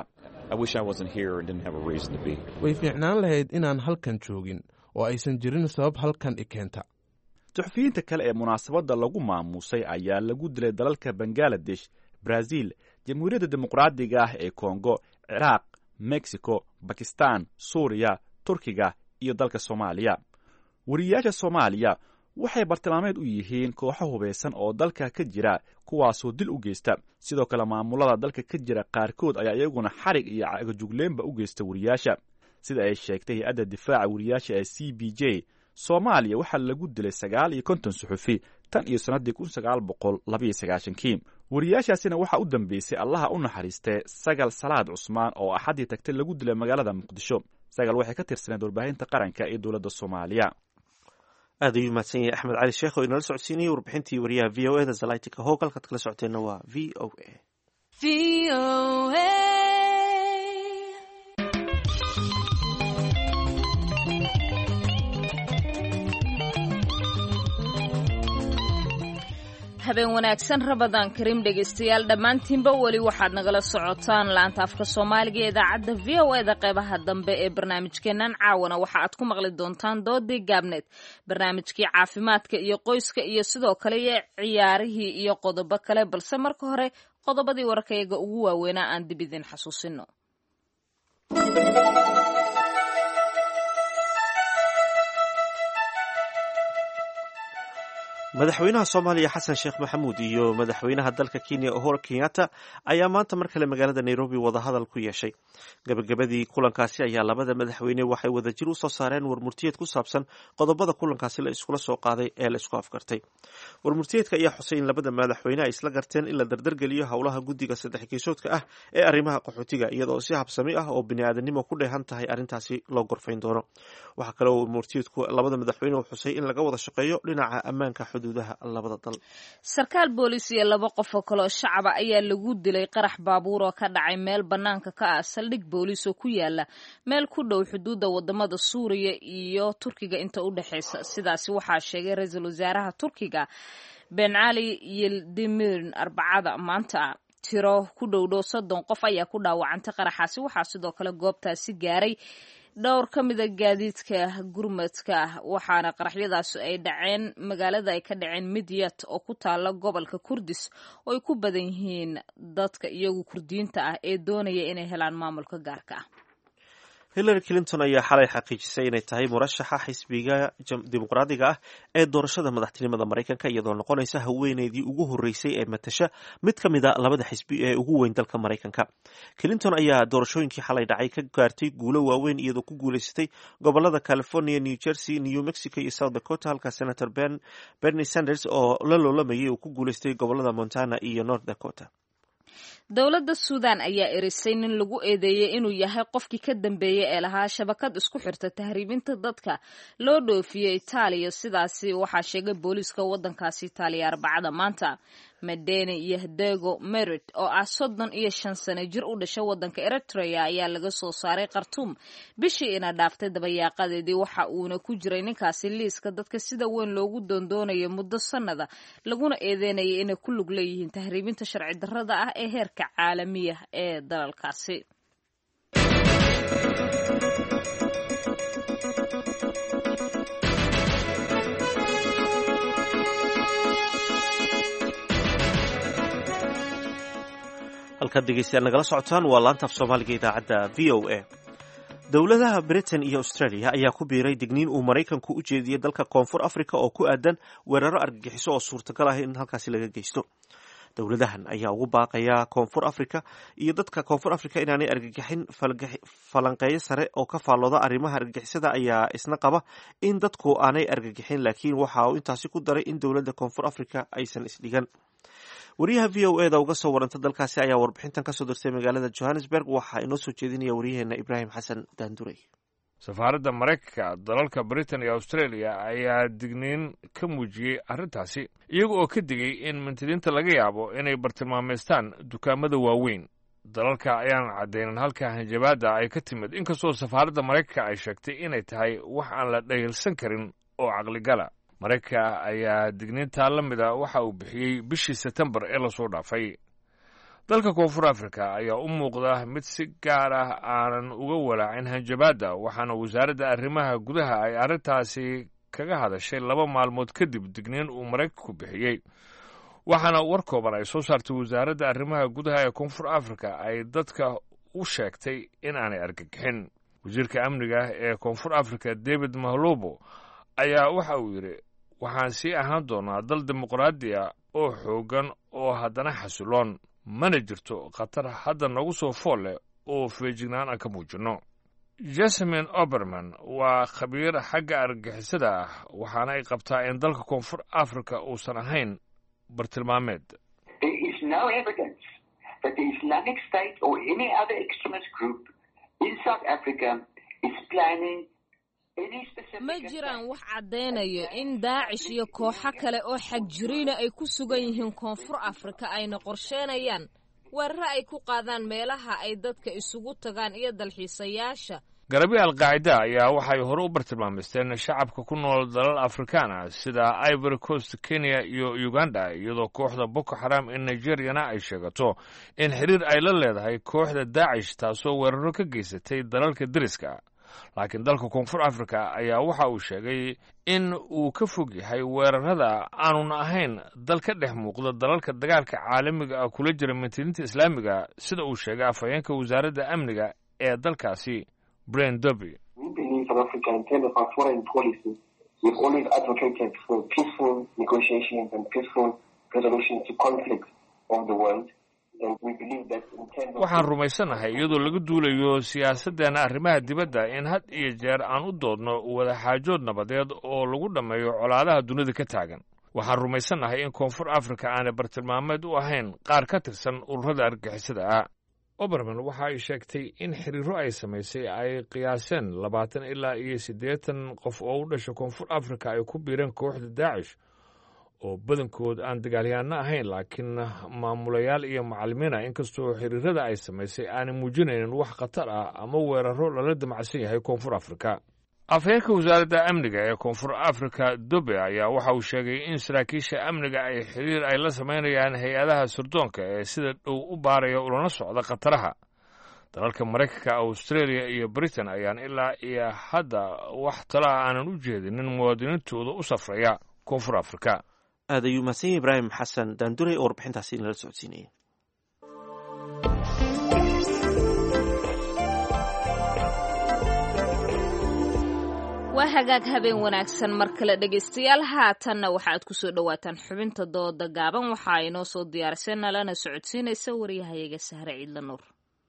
S18: way fiicnaan lahayd inaan halkan joogin oo aysan jirin sabab halkan i keenta.
S16: suxufiyiinta kale ee munaasabada lagu maamuusay ayaa lagu dilay dalalka Bangladesh, Brazil, Jamhuuriyadda Dimuqraadiga ah ee Congo, Ciraaq, Mexico, Pakistan, Suuriya, Turkiga iyo dalka Soomaaliya. wariyaasha Soomaaliya waxay bartilmaameed u yihiin kooxo hubeysan oo dalka ka jira kuwaasoo dil u geysta. sidoo kale maamulada dalka ka jira qaarkood ayaa iyaguna xarig iyo cagajugleynba u geysta wariyaasha. sida ay sheegtay hay-adda difaaca wariyaasha ee CPJ, Soomaaliya waxaa lagu dilay 59 suxufi tan iyo sanadii 1992. wariyaashaasina waxaa u dambeysay Allaha u naxariistay Sagal Salaad Cusmaan oo axadii tagtay lagu dilay magaalada Muqdisho. Sagal waxay ka tirsaneed warbaahinta qaranka ee dowladda Soomaaliya.
S1: aad ayuu mahadsan yahay Axmed Cali Sheekh oo inala socodsiinayay warbixintii wariyaha VOA da Zalatika Hawk. halkaad kala socoteenna waa VOA.
S2: habeen wanaagsan Ramadaan Kariim dhegeystayaal dhammaantiinba weli waxaad nagala socotaan laanta afka Soomaaliga ee idaacadda VOA da qaybaha dambe ee barnaamijkeenan caawana waxa aad ku maqli doontaan doodii gaabneed, barnaamijkii caafimaadka iyo qoyska iyo sidoo kale ciyaarihii iyo qodobo kale, balse marka hore qodobadii wararkayaga ugu waaweynaa aan dib idin xasuusino.
S1: madaxweynaha soomaaliya xasan sheekh maxamuud iyo madaxweynaha dalka kenya uhuru kenyatta ayaa maanta mar kale magaalada nairobi wadahadal ku yeeshay gabagabadii kulankaasi ayaa labada madaxweyne waxay wadajir usoo saareen warmurtiyeed ku saabsan qodobada kulankaasi la iskula soo qaaday ee la isku afgartay warmurtiyeedka ayaa xusay in labada madaxweyne ay isla garteen in la dardargeliyo howlaha guddiga saddex geesoodka ah ee arrimaha qaxootiga iyadoo si habsami ah oo biniaadanimo ku dheehan tahay arrintaasi loo gorfayn doono waxaa kale oo warmurtiyeedku labada madaxweyne uu xusay in laga wada shaqeeyo dhinaca ammaanka
S2: sarkaal booliis iyo 2 qof oo kale oo shacaba ayaa lagu dilay qarax baabuur oo ka dhacay meel banaanka ka ah saldhig booliis oo ku yaala meel ku dhow xuduudda wadamada Suuriya iyo Turkiga inta u dhaxaysa sidaasi waxaa sheegay ra'iisul wasaaraha Turkiga Ben Ali Yildirim Arbacada maanta tiro ku dhow 30 qof ayaa ku dhaawacantay qaraxaasi waxaa sidoo kale goobtaasi gaaray dhowr ka mid ah gaadiidka gurmadka waxaana qaraxyadaas ay dhaceen magaalada ay ka dhaceen Midyat oo ku taala gobolka Kurdis oo ay ku badan yihiin dadka iyagu Kurdiyiinta ah ee doonaya inay helaan maamulka gaarka ah
S1: Hillary Clinton ayaa xalay xaqiijisay inay tahay murashaxa xisbiga dimuqraadiga ah ee doorashada madaxtinimada Mareykanka iyadoo noqonaysa haweeneydii ugu horeysay ee matasha mid ka mid ah labada xisbi ee ugu weyn dalka Mareykanka. Clinton ayaa doorashooyinkii xalay dhacay ka gaartay guulo waaweyn iyadoo ku guuleysatay gobolada California, New Jersey, New Mexico iyo South Dakota halka Senator Bernie Sanders oo la loolamayay uu ku guuleystay gobolada Montana iyo North Dakota.
S2: dowladda Suudaan ayaa erisay nin lagu eedeeyay inuu yahay qofkii ka dambeeyay ee lahaa shabakad isku xirta tahriibinta dadka loo dhoofiyay Itaaliya sidaasi waxaa sheegay booliiska waddankaasi Itaaliya Arbacada maanta Medeni Yahdego Merit oo ah 35 sano jir u dhashay waddanka Eritrea ayaa laga soo saaray Khartoum bishii ina dhaaftay dabayaaqadeedii waxa uuna ku jiray ninkaasi liiska dadka sida weyn loogu doondoonayo muddo sanada laguna eedeynayay inay ku lug leeyihiin tahriibinta sharci darrada ah ee heerka caalamiga ee dalalkaasi.
S1: halkaad dhegeystayaal nagala socotaan waa laanta af soomaaliga idaacadda VOA. dowladaha Britain iyo Australia ayaa ku biiray digniin uu Mareykanku u jeediyay dalka Koonfur Afrika oo ku aadan weeraro argagixiso oo suurtagal ah in halkaasi laga geysto. dowladahan ayaa ugu baaqaya Koonfur Afrika iyo dadka Koonfur Afrika inaanay argagixin falanqeeyo sare oo ka faallooda arrimaha argagixisada ayaa isna qaba in dadku aanay argagixin laakiin waxa uu intaasi ku daray in dowladda Koonfur Afrika aysan isdhigan. wariyaha VOA-da uga soo waranta dalkaasi ayaa warbixintan ka soo dirtay magaalada Johannesburg waxaa inoo soo jeedinaya wariyaheena Ibrahim Xasan Daanduray.
S20: safaaradda Mareykanka dalalka Britain iyo Australia ayaa digniin ka muujiyey arrintaasi iyaga oo ka digay in mintidiinta laga yaabo inay bartilmaameystaan dukaamada waaweyn. dalalka ayaan caddaynin halka hanjabaadda ay ka timid inkastoo safaaradda Mareykanka ay sheegtay inay tahay wax aan la dhayalsan karin oo caqligala. Mareykanka ayaa digniintaa la mida waxa uu bixiyey bishii Sebtembar ee lasoo dhaafay. dalka Koonfur Afrika ayaa u muuqda mid si gaar ah aanan uga walaacin hanjabaadda waxaana wasaaradda arrimaha gudaha ay arrintaasi kaga hadashay 2 maalmood kadib digniin uu Mareykanku bixiyey. waxaana war kooban ay soo saartay wasaaradda arrimaha gudaha ee Koonfur Afrika ay dadka u sheegtay in aanay argagixin. wasiirka amniga ee Koonfur Afrika David Mahlobo ayaa waxa uu yidhi waxaan sii ahaan doonaa dal dimuqraadi ah oo xoogan oo haddana xasiloon mana jirto khatar hadda nagu soo fool leh oo feejignaan aan ka muujinno. Jasmine Oberman waa khabiir xagga argagixisada ah waxaana ay qabtaa in dalka Koonfur Afrika uusan ahayn bartilmaameed.
S21: There is no evidence that the Islamic State or any other extremist group in South Africa is planning
S2: ma jiraan wax caddeynayo in Daacish iyo kooxo kale oo xagjiriina ay ku sugan yihiin Koonfur Afrika ayna qorsheenayaan weeraro ay ku qaadaan meelaha ay dadka isugu tagaan iyo dalxiisayaasha.
S20: garabyo al-qaacida ayaa waxay hore u bartilmaameysteen shacabka ku nool dalal Afrikaan ah sida Ivory Coast, Kenya iyo Uganda iyadoo kooxda Boko Haram ee Nigeria ay sheegato in xiriir ay la leedahay kooxda Daacish taasoo weeraro ka geysatay dalalka deriska. laakiin dalka Koonfur Afrika ayaa waxa uu sheegay in uu ka fog yahay weerarada aanuna ahayn dal ka dhex muuqda dalalka dagaalka caalamiga ah kula jira mintidiinta islaamiga sida uu sheegay afhayeenka wasaaradda amniga ee dalkaasi Brian Dobby.
S21: We believe South Africa in terms of our foreign policy
S3: we've always advocated for peaceful negotiations and peaceful resolution to conflicts of the world.
S20: waxaan rumaysanahay iyadoo laga duulayo siyaasaddeena arrimaha dibadda in had iyo jeer aan u doodno wadaxaajood nabadeed oo lagu dhammeeyo colaadaha dunida ka taagan. waxaan rumaysanahay in koonfur afrika aanay bartilmaameed u ahayn qaar ka tirsan ururada argagixisada ah. oberman waxa ay sheegtay in xiriiro ay samaysay ay qiyaaseen 20 ilaa 80 qof oo u dhasha koonfur afrika ay ku biireen kooxda daacish oo badankood aan dagaalyahanno ahayn laakiin maamulayaal iyo macallimiina inkastoo xiriirada ay samaysay aanay muujinaynin wax khatar ah ama weeraro lala damacsan yahay koonfur afrika. afhayeenka wasaaradda amniga ee koonfur afrika dobe ayaa waxa uu sheegay in saraakiisha amniga ay xiriir ay la samaynayaan hay-adaha sirdoonka ee sida dhow u baaraya ulana socda khataraha. dalalka maraykanka, australia iyo britain ayaan ilaa iyo hadda wax tala aanan u jeedinin muwaadiniintooda u safraya koonfur afrika.
S1: aad ayuu mahadsan yahay ibraahim xasan daandure oo warbixintaasi inala socodsiinayay.
S2: waa hagaag habeen wanaagsan mar kale dhegaystayaal. haatanna waxaad ku soo dhowaataan xubinta dooda gaaban. waxaa inoo soo diyaarisay nalana socodsiinaysa waryahayaga Sahre Ciidla Nuur.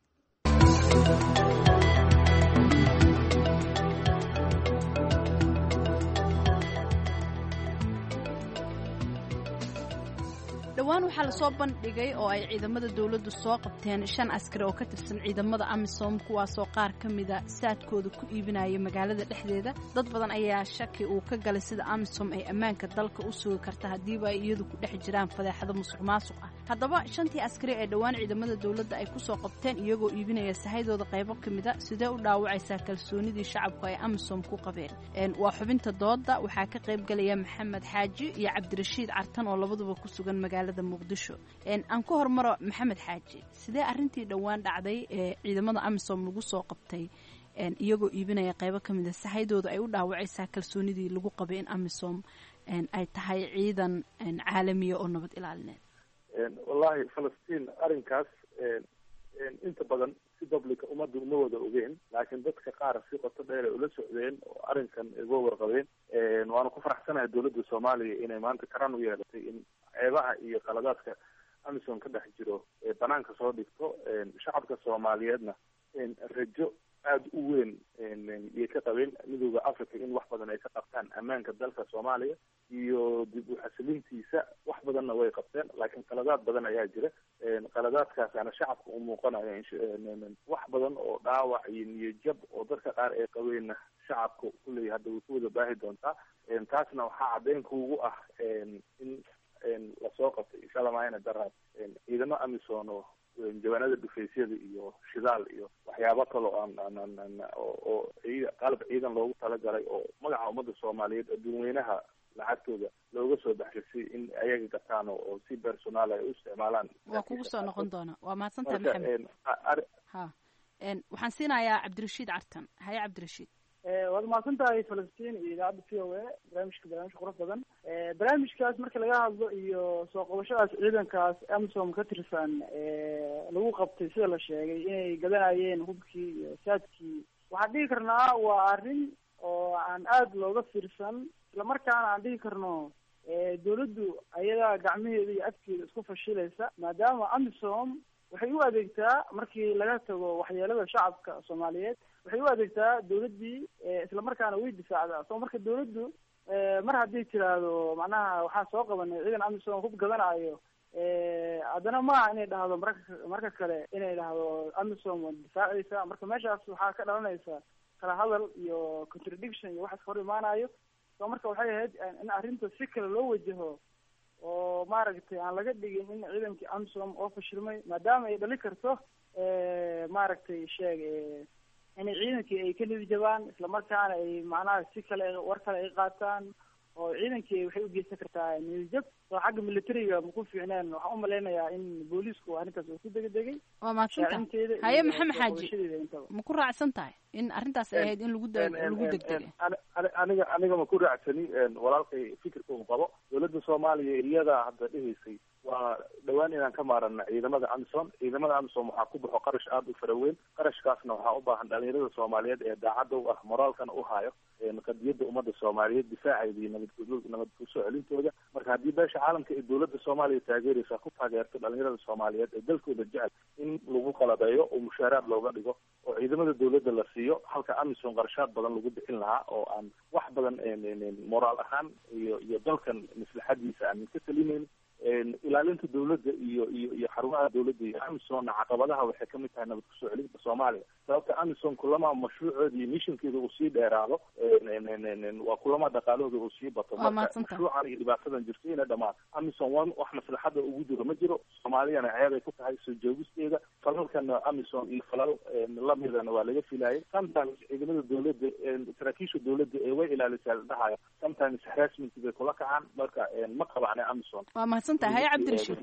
S22: dhowaan waxaa lasoo bandhigay oo ay ciidamada dowladdu soo qabteen 5 askari oo ka tirsan ciidamada amisom kuwaasoo qaar ka mida saadkooda ku iibinaya magaalada dhexdeeda. dad badan ayaa shaki uu ka galay sida amisom ay ammaanka dalka u sugi karta haddiiba ay iyadu ku dhex jiraan fadeexado musuq maasuq ah. haddaba 5tii askari ee dhowaan ciidamada dowladda ay ku soo qabteen iyagoo iibinaya sahaydooda qaybo ka mida sidee u dhaawacaysaa kalsoonidii shacabku ay amisom ku qabeen? waa xubinta dooda. waxaa ka qayb galaya maxamed xaaji iyo cabdirashiid cartan oo labaduba ku sugan magaalada muqdisho. aan ku hormaro maxamed xaaji, sidee arrintii dhowaan dhacday ee ciidamada amisom lagu soo qabtay iyagoo iibinaya qaybo ka mid a sahaydooda ay u dhaawacaysaa kalsoonidii lagu qabay in amisom ay tahay ciidan caalamiya oo nabad ilaalineed?
S23: wallahi falastiin arrinkaas inta badan si publica ummadda uma wada ogeen, laakiin dadka qaar si qoto dheer ay ula socdeen oo arrinkan uga warqabeen. waana ku faraxsanahay dowladda soomaaliya inay maanta karan u yeelatay in ceebaha iyo qaladaadka amisom ka dhex jiro ee banaanka soo dhigto. shacabka soomaaliyeedna rajo aada u weyn iyay ka qabeen midooda africa in wax badan ay ka qabtaan ammaanka dalka soomaaliya iyo dib u xasilintiisa. wax badanna way qabteen, laakiin qaladaad badan ayaa jira. qaladaadkaasaana shacabka u muuqanaya wax badan oo dhaawac iyo niyajab oo dadka qaar ay qabeenna shacabka kulley hadda way ku wada baahi doontaa. taasna waxaa caddeyn kuugu ah in lasoo qabtay inshallah daraad ciidamo amisom oo jawaanada dhufaysyada iyo shidaal iyo waxyaabo kale oo qalab ciidan loogu talagalay oo magaca ummadda soomaaliyeed adduunweynaha lacagtooda looga soo baxshay in ayaga gataan oo si personaal ay u isticmaalaan.
S22: waa kugu soo noqon doona. waa mahadsantahay maxamed. waxaan siinayaa cabdirashiid cartan. haye cabdirashiid.
S24: waad mahadsantahay falastiin iyo idaacadda v o a barnaamij qurux badan. barnaamijkaas marka laga hadlo iyo soo qabashadaas ciidankaas amisom ka tirsan lagu qabtay sida la sheegay inay gadanayeen hubkii iyo saadkii, waxaan dhihi karnaa waa arrin oo aan aada looga fiirsan, islamarkaana aan dhihi karno dawladdu ayadaa gacmaheeda iyo afkeeda isku fashilaysa, maadaama amisom waxay u adeegtaa markii laga tago waxyeelada shacabka soomaaliyeed waxay u adeegtaa dawladdii islamarkaana way difaacdaa. soo marka dawladdu mar haddii tiraahdo macnaha waxaa soo qabanay ciidan amisom hub gadanayo, haddana maaha inay dhahdo marka kale inay dhahdo amisom waa difaacaysa. marka meeshaas waxaa ka dhalanaysa kala hadal iyo contradiction iyo waxaas hor imaanayo. soo marka waxay ahayd in arrinta si kale loo wajaho oo maaragtay aan laga dhigin in ciidankii amisom oo fashilmay, maadaama ay dhali karto maaragtay sheeg inay ciidankii ay ka nidijabaan islamarkaana ay macnaha si kale war kale ay qaataan oo ciidankii waxay u geysan kartaa nidijab. soo xagga militariga maku fiicneen. waxaan u malaynayaa in booliisku arrintaas uu ku degdegay.
S22: waa mahadsantahay. haye maxamed xaaji, ma ku raacsan tahay in arrintaas ay ahayd in lagu degdegay?
S23: aniga ma ku raacsani walaalkay fikirka uu qabo. dowladda soomaaliya iyada hadda dhehaysay waa dhawaan inaan ka maarana ciidamada amisom. ciidamada amisom waxaa ku baxo qarash aada u fara weyn. qarashkaasna waxaa u baahan dhalinyarada soomaaliyeed ee daacadda u ah moraalkana u hayo qadiyadda ummadda soomaaliyeed difaaceeda iyo nabad kusoo celintooda. marka haddii beesha caalamka ee dowladda soomaaliya taageeraysa ku taageerto dhalinyarada soomaaliyeed ee dalkooda jecel in lagu qalabeeyo oo mushaaraad looga dhigo oo ciidamada dowladda la siiyo, halka amisom qarashaad badan lagu bixin lahaa oo aan wax badan moraal ahaan iyo dalkan maslaxadiisa aanan ka talineyn. ilaalinta dowladda iyo xarumaha dowladda iyo amisomna caqabadaha waxay kamid tahay nabad kusoo celinta soomaaliya. sababta amisom kulama mashruucooda iyo missionkeeda uu sii dheeraado waa kulama dhaqaalahooda uu sii bato. marka mashruucan iyo dhibaatadan jirto ina dhamaan amisom wax maslaxada ugu jiro ma jiro. soomaaliyana ceebay ku tahay soo joogisteeda. falalkana amisom iyo falal lamidana waa laga filayay. sometimes ciidamada dowladda saraakiisha dowladda ee way ilaalisaa la dhahayo, sometimes harassment bay kula kacaan. marka ma qabacna amisom.
S22: Haye Cabdirashiid.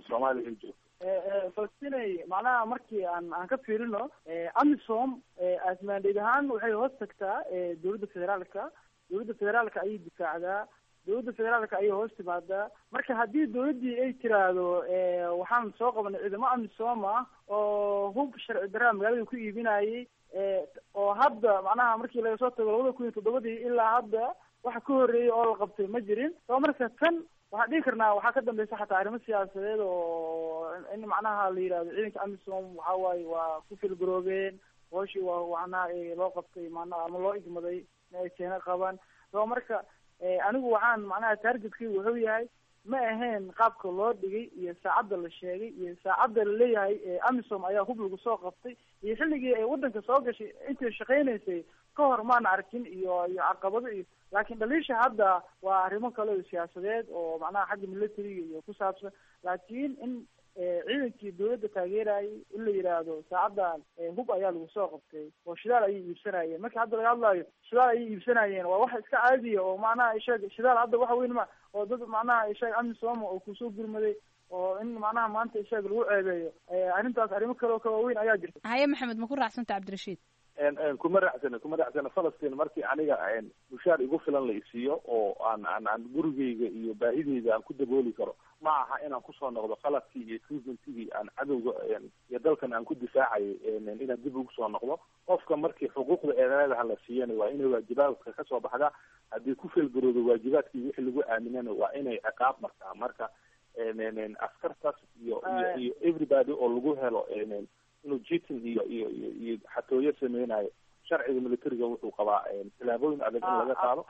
S24: Falastinay macnaha markii aan ka fiirino amisom asmaandeed ahaan waxay hoos tagtaa dowladda federaalka. dowladda federaalka ayay difaacdaa. dowladda federaalka ayay hoos timaadaa. marka haddii dowladdii ay tiraahdo waxaan soo qabanay ciidamo amisom ah oo hub sharci darraa magaalada ku iibinayay oo hadda macnaha markii laga soo tago 2007 ilaa hadda waxa ka horreeyay oo la qabtay ma jirin. soo marka tan waxaan dhihi karnaa waxaa ka dambeysa xataa arrimo siyaasadeed oo in macnaha la yidhahdo ciidanka amisom waxa waaye waa ku filgaroobeen hooshii waa macnaha loo qabtay macnaha ama loo igmaday in ay keena qabaan. soo marka anigu waxaan macnaha targetkii wuxuu yahay ma ahayn qaabka loo dhigay iyo saacadda la sheegay iyo saacadda la leeyahay amisom ayaa hub lagu soo qabtay iyo xilligii ay waddanka soo gashay intay shaqaynaysay ka hor maana arkin iyo caqabado iyo laakiin dhaliisha hadda waa arrimo kale oo siyaasadeed oo macnaha xagga militariga iyo ku saabsan. laakiin in ciidankii dowladda taageerayay in la yidhaahdo saacaddan hub ayaa lagu soo qabtay oo shidaal ayay iibsanayeen. markii hadda laga hadlayo shidaal ayay iibsanayeen waa wax iska caadiya oo macnaha isheeg shidaal hadda waxa weyn ma oo dad macnaha isheeg amisom oo kusoo gurmaday oo in macnaha maanta isheeg lagu ceebeeyo arrintaas arrimo kale oo ka waaweyn ayaa jirta.
S22: Haye Maxamed ma ku raacsanta Cabdirashiid?
S23: kuma raacsana Falastiin markii aniga mushaar igu filan la isiiyo oo aan gurigeyga iyo baahideyda aan ku dabooli karo ma aha inaan kusoo noqdo qaladkii iyo treatmentigii aan cadowga iyo dalkan aan ku difaacayay inaan dib ugu soo noqdo. qofka markii xuquuqda eedaleedaha la siiyana waa inay waajibaadka kasoo baxdaa. haddii ku filgaroodo waajibaadkii wixii lagu aaminana waa inay ciqaab martaa. marka askartaas iyo everybody oo lagu helo inuu jitin iyo xatooyo sameynayo sharciga militariga wuxuu qabaa tilaabooyin adag in laga qaado.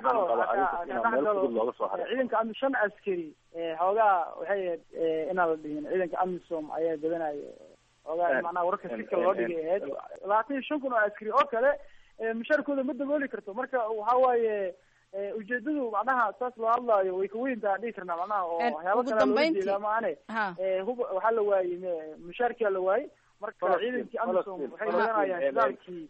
S24: ciidanka amisom askari xoogaa waxay inaan la dhihin ciidanka amisom ayaa badanaya xoogaa macnaha wararka si kale loo dhigay ahayd 25,000 oo askari oo kale mushaarkooda ma dabooli karto. marka waxa waaye ujeedadu macnaha saas loo hadlaayo way ka weyntaa dhihi karnaa macnaha oo waxyaabo kale loo jeedaa maane hub waxaa la waayey mushaarkia la waayey. marka ciidankii amisom waxay leedahay shidaalkii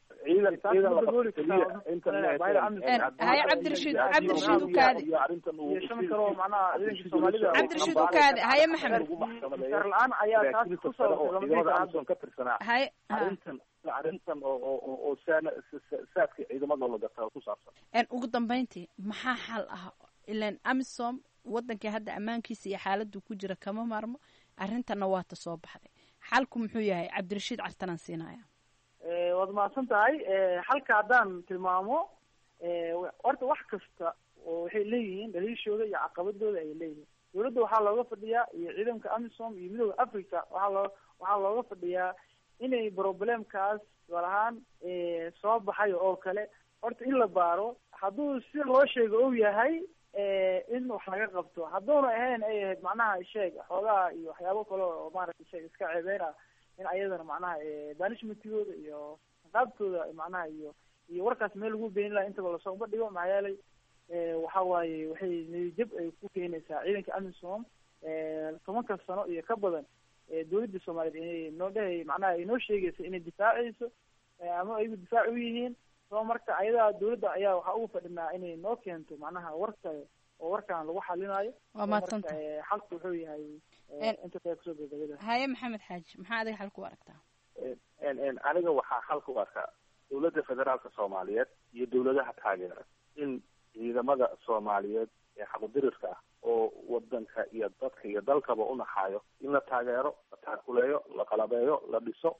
S22: haye Cabdirashiid ukaadi
S24: iyo shan kale oo macnaha ciidanka Soomaalida
S22: Cabdirashiid ukaadi haye Maxamed
S24: la'aan ayaa taas ku soo
S23: ka tirsanaa
S22: haye
S23: arrintan oo saadka ciidamada la gataa ku saabsan.
S22: ugu dambeyntii maxaa xal ah ilaan amisom wadankii hadda ammaankiisa iyo xaaladdu ku jira kama maarmo arrintanna waa ta soo baxday. xalku muxuu yahay? Cabdirashiid cartanaan siinaya.
S24: waad mahadsan tahay. xalka haddaan tilmaamo horta wax kasta oo waxay leeyihiin dhaliishooda iyo caqabadooda ay leeyihiin. dowladda waxaa looga fadhiyaa iyo ciidanka amisom iyo midooda africa waxaa looga fadhiyaa inay problemkaas gaar ahaan soo baxayo oo kale horta in la baaro. hadduu sida loo sheego ou yahay in wax laga qabto. hadduuna ahayn ay ahayd macnaha sheeg xoogaha iyo waxyaabo kale oo maaragtay sheeg iska ceebeyna in ayadana macnaha banishmentigooda iyo qaabtooda macnaha iyo warkaas meel lagu beenin lahaa intaba lasoo uma dhigo. maxaa yeelay waxa waaye waxay niyadjab ay ku keenaysaa ciidanka amisom 10 sano iyo ka badan dowladda Soomaaliyeed inay noo dhahay macnaha inoo sheegaysa inay difaacayso ama ay difaac u yihiin. soo marka ayadaa dowladda ayaa waxaa ugu fadhinaa inay noo keento macnaha warka oo warkaan lagu xalinayo.
S22: waa madsanta
S24: xalku wuxuu yahay inta kale kusoo gabagabada.
S22: haye Maxamed Xaaji maxaa adiga xalku u aragtaa?
S23: aniga waxaa xalka u arkaa dowladda federaalka Soomaaliyeed iyo dowladaha taageera in ciidamada Soomaaliyeed ee xaqdirirka ah oo wadanka ciidanka iyo dadka iyo dalkaba unaxaayo in la taageero, la taakuleeyo, la qalabeeyo, la dhiso.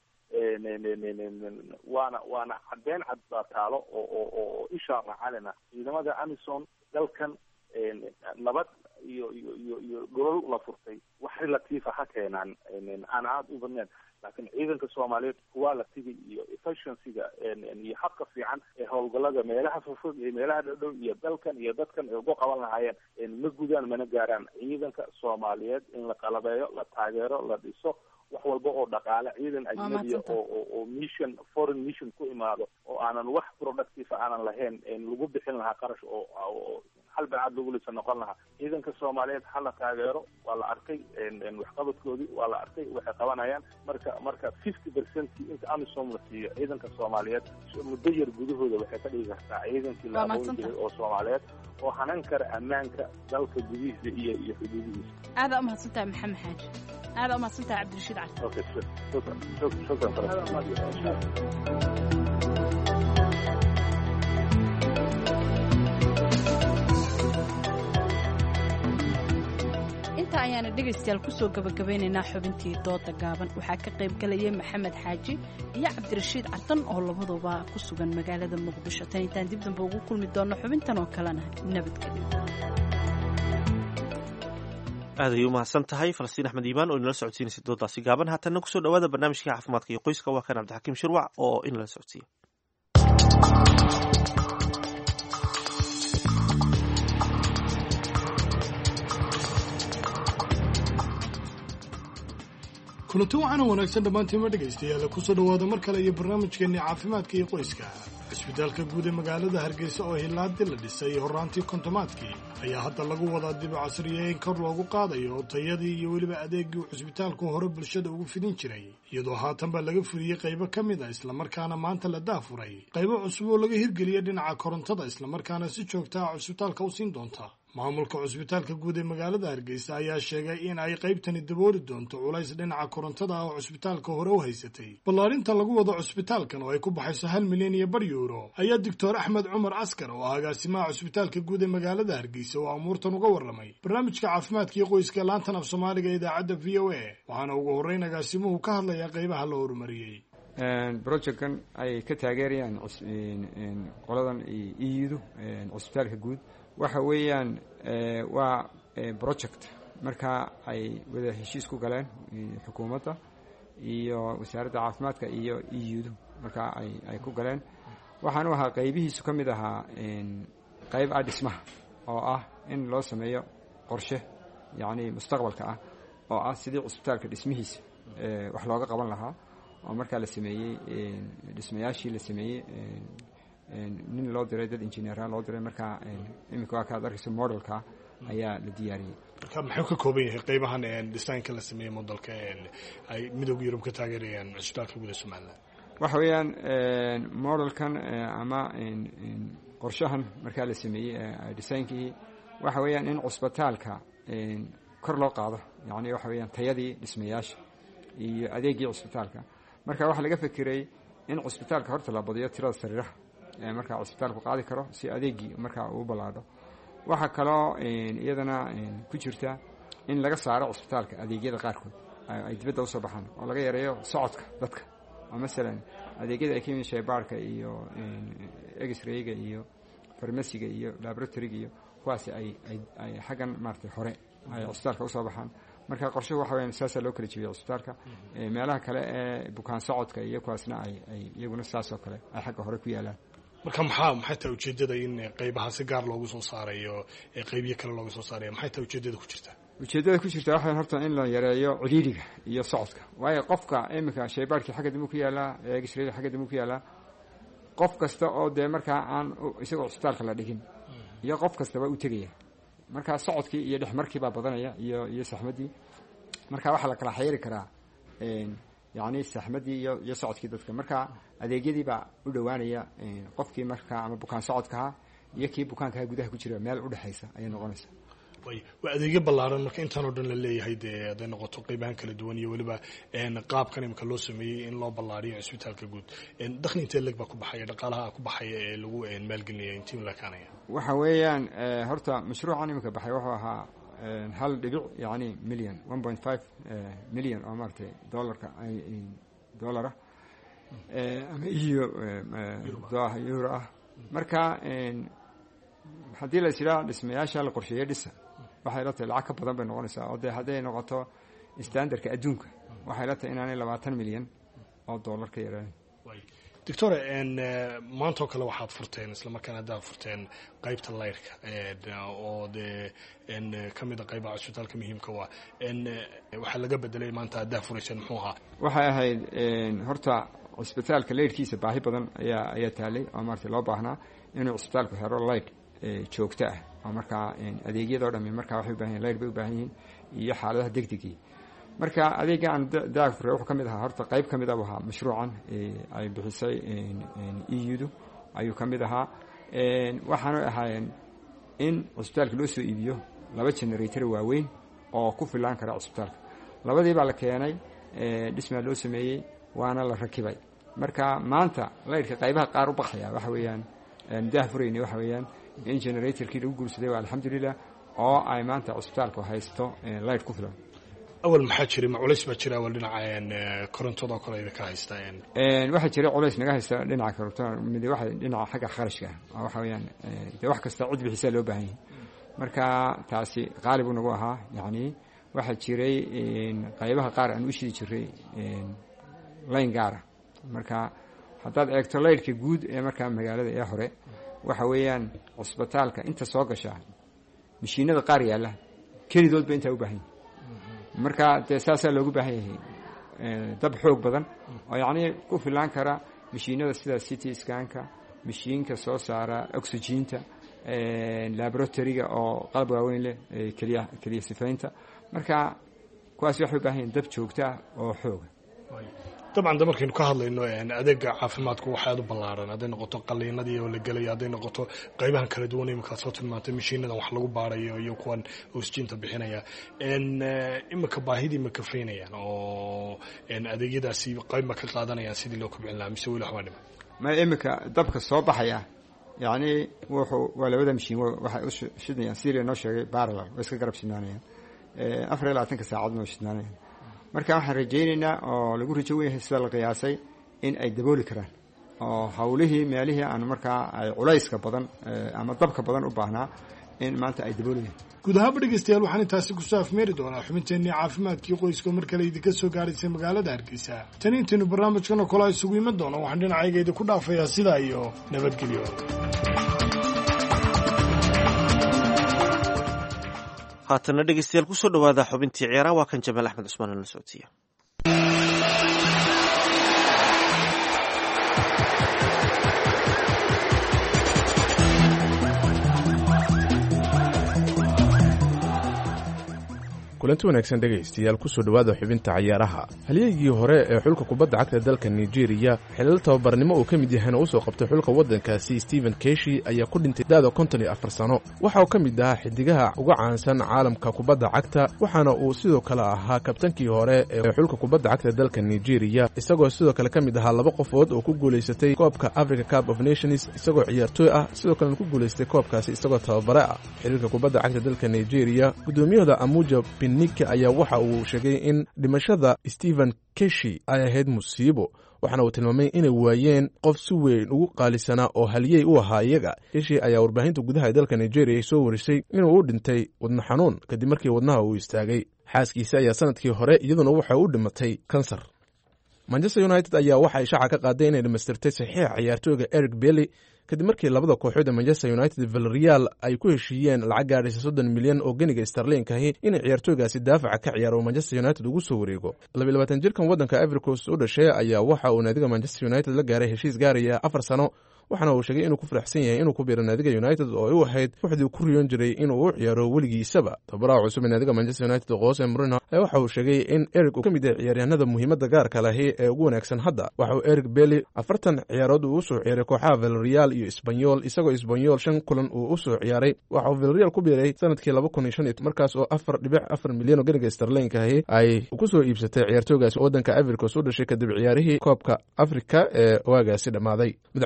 S23: waana cadeen cad baa taalo oo ishaa macalina ciidamada Amisom dalkan nabad iyo dhulal la furtay wax relatiifa ha keenaan aan aad u badnayn, laakiin ciidanka Soomaaliyeed quality iyo efficiency-ga iyo habka fiican ee howlgallada meelaha fofog iyo meelaha dhow iyo dalkan iyo dadkan ay ugu qaban lahaayeen ma gudaan mana gaaraan. Ciidanka Soomaaliyeed in la qalabeeyo, la taageero, la dhiso, wax walba oo dhaqaale ciidan ajnabi oo mission foreign mission ku imaado oo aanan wax productive aanan lahayn lagu bixin lahaa qarash oo hal bacad lagu lisa noqon lahaa. ciidanka Soomaaliyeed hala taageero, waa la arkay waxqabadkoodii, waa la arkay waxay qabanayaan. marka 50% inta Amisom la siiyo ciidanka Soomaaliyeed muddo yar gudahooda waxay ka dhigi kartaa ciidankii la aqoon jiray oo Soomaaliyeed oo hanan kara ammaanka dalka gudihiisa iyo xuduudihiisa.
S22: aad u mahadsantahay Maxamed Xaaji, aad u mahadsantahay Cabdirashiid Cali.
S23: Okay, shukran.
S22: inta ayaana dhegaystayaal kusoo gabagabeynaynaa xubintii dooda gaaban. waxaa ka qayb galayay Maxamed Xaaji iyo Cabdirashiid Cartan oo labaduba ku sugan magaalada Muqdisho. tan intaan dib dambe ugu kulmi doono xubintan oo kalena nabadgelyo.
S1: aad ayay u mahadsan tahay Falastiin Axmed Iimaan oo inala socodsiinaysa doodaasi gaaban. haatanna kusoo dhawaada barnaamijka caafimaadka iyo qoyska. waa kan Cabdixakiim Shirwac oo inala socodsiiya.
S4: kulanti waxaana wanaagsan dhammaantiinma dhegaystayaal kusoo dhawaada mar kale iyo barnaamijkeenii caafimaadka iyo qoyska. cisbitaalka guud ee magaalada Hargeysa oo hilaadii la dhisay horaantii kontomaadkii ayaa hadda lagu wadaa dib u casriyeyn kor loogu qaadayo tayadii iyo weliba adeegii uu cisbitaalku hore bulshada ugu fidin jiray, iyadoo haatanba laga furiyey qaybo ka mid a islamarkaana maanta la daafuray qaybo cusub oo laga hirgeliyay dhinaca korontada islamarkaana si joogta ah cisbitaalka u siin doonta. maamulka cisbitaalka guud ee magaalada Hargeysa ayaa sheegay in ay qaybtani dabooli doonto culays dhinaca korontada ah oo cisbitaalka hore u haysatay. ballaarinta lagu wado cisbitaalkan oo ay ku baxayso 1 milyan iyo bar euro ayaa Dr. Axmed Cumar Askar oo agaasimaha cisbitaalka guud ee magaalada Hargeysa oo amuurtan uga warramay barnaamijka caafimaadka iyo qoyska laantan af Soomaaliga ee idaacadda VOA. waxaana ugu horreyn agaasimuhu ka hadlayaa qaybaha la horumariyay.
S5: projectkan ay ka taageerayaan qoladan EU cisbitaalka guud waxa weeyaan waa project marka ay wada heshiis ku galeen xukuumadda iyo wasaaradda caafimaadka iyo EU marka ay ku galeen. waxaan ahaa qaybihiisu ka mid ahaa qayb dhismaha oo ah in loo sameeyo qorshe yacni mustaqbalka ah oo ah sidii cisbitaalka dhismihiisa wax looga qaban lahaa oo markaa la sameeyey dhismayaashii la sameeyey nin loo diray dad engineer loo diray markaa imika waa ka arkayso modelka ayaa la diyaariyey.
S4: marka maxuu ka kooban yahay qaybahan designka la sameeyey modelka ay midowga Yurub ka taageerayaan cisbitaalka guud ee Soomaaliland?
S5: waxa weeyaan modelkan ama qorshahan markaa la sameeyey designkii waxa weeyaan in cisbitaalka kor loo qaado, yacni waxa weeyaan tayadii dhismayaasha iyo adeegii cisbitaalka. marka waxa laga fikiray in cisbitaalka horta la badiyo tirada sariiraha marka cisbitaalku qaadi karo si adeegii marka uu balaado. waxa kaloo iyadana ku jirta in laga saaro cisbitaalka adeegyada qaarkood ay dibadda u soo baxaan oo laga yareeyo socodka dadka, oo masalan adeegyada ay ka yimid shaybaarka iyo x-rayga iyo farmasiga iyo laboratoryga iyo kuwaasi ay xaggan maartay hore ay cisbitaalka u soo baxaan. marka qorshuhu waxa weeyaan saasa loo kala jibiyay cisbitaalka. meelaha kale ee bukaan socodka iyo kuwaasna ay iyaguna saasoo kale ay xagga hore ku yaalaan.
S4: marka maxay tahay ujeedada in qaybaha si gaar loogu soo saarayo qaybiyo kale loogu soo saarayo? maxay tahay ujeedada ku jirta?
S5: ujeedada ku jirta waxa horta in la yareeyo ciriiriga iyo socodka. waayo qofka imika shaybaarkii xagga dib ku yaala x-rayga xagga dib ku yaala, qof kasta oo dee markaa aan isagoo cisbitaalka la dhigin iyo qof kastaba u tegaya, marka socodkii iyo dhexmarkii baa badanaya iyo saxmadii. marka waxa la kala xayiri karaa yacni saxmadii iyo socodkii dadka. marka adeegyadii baa u dhowaanaya qofkii markaa ama bukaan socodkaha iyo kii bukaankaha gudaha ku jira meel u dhexaysa ayay noqonaysaa.
S4: waa adeegyo ballaaran marka intaan oo dhan la leeyahay dee hadday noqoto qaybahan kala duwan iyo weliba qaabkan imika loo sameeyey in loo ballaariyo cisbitaalka guud. dakhli intee leg baa ku baxaya, dhaqaalaha ku baxaya ee lagu maalgelinaya intii la kaanaya?
S5: waxa weeyaan horta mashruucan imika baxay wuxuu ahaa $1 yani milyan 1.5 milyan oo maaragtay dollara ama iyo euro ah. marka haddii la isyiraa dhismayaasha la qorsheeyey dhisa waxay la tahay lacag ka badan bay noqonaysaa oo dee hadday noqoto standardka adduunka waxay la tahay inaanay 20 milyan oo dollar ka yaraan.
S4: doctore maantoo kale waxaad furteen islamarkaana haddaad furteen qaybta layrka oo dee ka mid a qaybaha cusbitaalka muhiimka waa waxaa laga bedelay maanta haddaa furayseen muxuu ahaa?
S5: waxay ahayd horta cusbitaalka layrkiisa baahi badan ayaa taalay oo maaragtay loo baahnaa inuu cusbitaalku helo layr joogto ah oo markaa adeegyadoo dhami markaa waxay u baahan yihin layr bay u baahan yihiin iyo xaaladaha degdegii. marka adeega aan daafure wuxuu ka mid ahaa horta qayb ka mid ah ahaa mashruucan ay bixisay EU-du ayuu ka mid ahaa. waxaana ahaayeen in cusbitaalka loo soo iibiyo 2 generator waaweyn oo ku filaan kara cusbitaalka. labadii baa la keenay, dhismaa loo sameeyey, waana la rakibay. marka maanta layrka qaybaha qaar u baxaya waxa weeyaan daafureyni waxa weeyaan in generatorkii lagu guursaday waa alxamdulilah oo ay maanta cusbitaalku haysto layr ku filan.
S4: awal maxaa jiray ma culays baa jira awal dhinaca korontada kale ay ka haystaan?
S5: waxa jira culays naga haysta dhinaca korontada mid waxa dhinaca xagga kharashka waxa weeyaan wax kasta cid bixisa loo baahan yahay. marka taasi qaalib uu nagu ahaa yani waxa jiray qaybaha qaar aan u shidi jiray line gaara. marka haddaad eegto layrka guud ee markaa magaalada ee hore waxa weeyaan cusbitaalka inta soo gasha mashiinada qaar yaalla kelidood ba intaa u baahan yahay. marka dee saasaa loogu baahan yahay dab xoog badan oo yacni ku filaan kara mashiinada sida city scanka, mashiinka soo saara oxygeenta, laboratoryga oo qalab waaweyn leh keliya sifaynta. marka kuwaas waxay u baahan yihiin dab joogto ah oo xooga.
S4: dabcan da markaynu ka hadlayno adeega caafimaadku waxaad u ballaaran hadday noqoto qaliinadii oo la gelaya hadday noqoto qaybahan kala duwan iminkaad soo tilmaantay mashiinadan wax lagu baarayo iyo kuwan oxygeenta bixinaya imika baahidii ma kafaynayaan oo adeegyadaasi qayb ma ka qaadanayaan sidii loo kobcin lahaa mise weli waxbaa dhiman?
S5: ma imika dabka soo baxaya yani waa 2 mashiin waxay u shidnayaan sidii noo sheegay parallel way iska garab shidnaanayaan 24 saacadood noo shidnaanayaan. marka waxaan rajaynaynaa oo lagu rajo weyn yahay sida la qiyaasay in ay dabooli karaan oo hawlihii meelihii aan markaa ay culayska badan ama dabka badan u baahnaa in maanta ay daboolayaan.
S4: guud ahaanba dhegeystayaal waxaan intaasi kusoo afmeeri doonaa xubinteennii caafimaadkii qoyska mar kale idinka soo gaaraysay magaalada Hargeysa. tan intaynu barnaamijkan oo kale isugu iman doono waxaan dhinacayga ku dhaafayaa sidaa iyo nabadgelyo.
S1: haatana dhegeystayaal kusoo dhawaada xubintii ciyaaraha waa kan Jamaal Axmed Cusmaan la socodsiiya.
S18: kulanti wanaagsan dhegaystayaal kusoo dhowaada xubinta cayaaraha. halyeygii hore ee xulka kubadda cagta dalka Nigeria xilal tababarnimo uu ka mid yahayna u soo qabtay xulka waddankaasi Stephen Keshi ayaa ku dhintay da'da 54 sano. waxa uu ka mid ahaa xidigaha uga caansan caalamka kubadda cagta waxaana uu sidoo kale ahaa kabtankii hore ee xulka kubadda cagta dalka Nigeria isagoo sidoo kale ka mid ahaa 2 qofood oo ku guuleysatay koobka Africa Cup of Nations isagoo ciyaartooy ah sidoo kale ku guuleystay koobkaasi isagoo tababare ah. xiriirka kubadda cagta dalka Nigeria gudoomiyada Amuja Pinnick ayaa waxa uu sheegay in dhimashada Stephen Keshi ay ahayd musiibo waxaana uu tilmaamay inay waayeen qof si weyn ugu qaalisanaa oo halyey u ahaa iyaga. Keshi ayaa warbaahinta gudaha dalka Nigeria soo warisay inuu u dhintay wadna xanuun kadib markii wadnaha uu istaagay. xaaskiisa ayaa sanadkii hore iyaduna waxa uu dhimatay kansar. Manchester United ayaa waxa ay shaaca ka qaaday inay dhameystirtay saxiixa ciyaartooyga Eric Bailly kadib markii labada kooxood ee Manchester United Villarreal ay ku heshiiyeen lacag gaaraysa 30 milyan oo ganiga sterling ah in ciyaartooygaasi daafaca ka ciyaaro Manchester United ugu soo wareego. 22 jirkan waddanka Ivory Coast u dhashay ayaa waxa uu naadiga Manchester United la gaaray heshiis gaaraya 4 sano waxaana uu sheegay inuu ku faraxsan yahay inuu ku biiro naadiga United oo ay u ahayd wuxuu ku riyoon jiray inuu u ciyaaro weligiisaba. tababaraha cusub ee naadiga Manchester United Jose Mourinho waxa uu sheegay in Eric uu ka mid yahay ciyaaryahanada muhiimada gaarka leh ee ugu wanaagsan hadda. waxa uu Eric Bailly 40 ciyaarood uu soo ciyaaray kooxaha Villarreal iyo Espanyol isagoo Espanyol 5 kulan uu u soo ciyaaray. waxa uu Villarreal ku biiray sanadkii 2005 markaas oo 4.4 milyan oo ganiga sterling ay ku soo iibsatay ciyaartooygaas waddanka Ivory Coast u dhashay kadib ciyaarihii koobka Afrika ee waagaasi dhamaaday. madaxweynaha dalka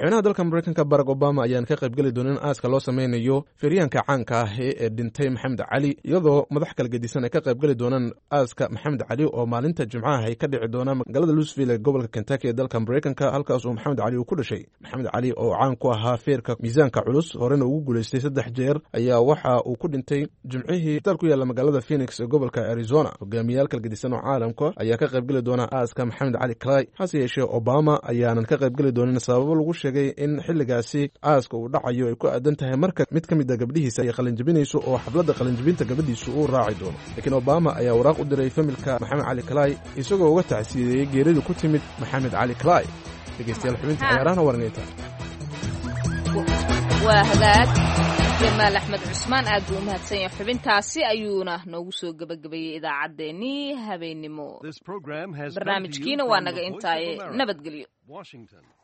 S18: maraykanka barack obama ayaan ka qaybgeli doonin aaska loo sameynayo feeryaanka caanka ah ee dhintay maxamed cali, iyadoo madax kala gedisan ay ka qaybgeli doonaan aaska maxamed cali oo maalinta jimcaha ay ka dhici doonaan magaalada louisville ee gobolka kentucky ee dalka maraykanka, halkaas uu maxamed cali uu ku dhashay. maxamed cali oo caan ku ahaa feerka miisaanka culus, horena ugu guulaystay 3 jeer, ayaa waxa uu ku dhintay jimcihii isbitaal ku yaala magaalada phoenix ee gobolka arizona. hogaamiyayaal kala gedisan oo caalamka ayaa ka qaybgeli doona aaska maxamed cali clay, hase yeeshee obama ayaanan ka qaybgeli doonin sababo lagu sheegay in xilligaasi aaska uu dhacayo ay ku aadan tahay marka mid ka mid a gabdhihiisa ay qalinjabinayso oo xafladda qalinjabinta gabadhiisu uu raaci doono. laakiin obama ayaa waraaq u diray familka maxamed cali clay isagoo uga tacsiideeyey geeridii ku timid maxamed cali clay. dhegeystayaal xubinta ciyaarahana warnayta
S2: waa hagaag jamaal axmed cusmaan aad buu u mahadsan yahay. xubintaasi ayuuna noogu soo gebagabeeyey idaacaddeenii habeennimo. barnaamijkiina waa naga intaaye nabadgelyo.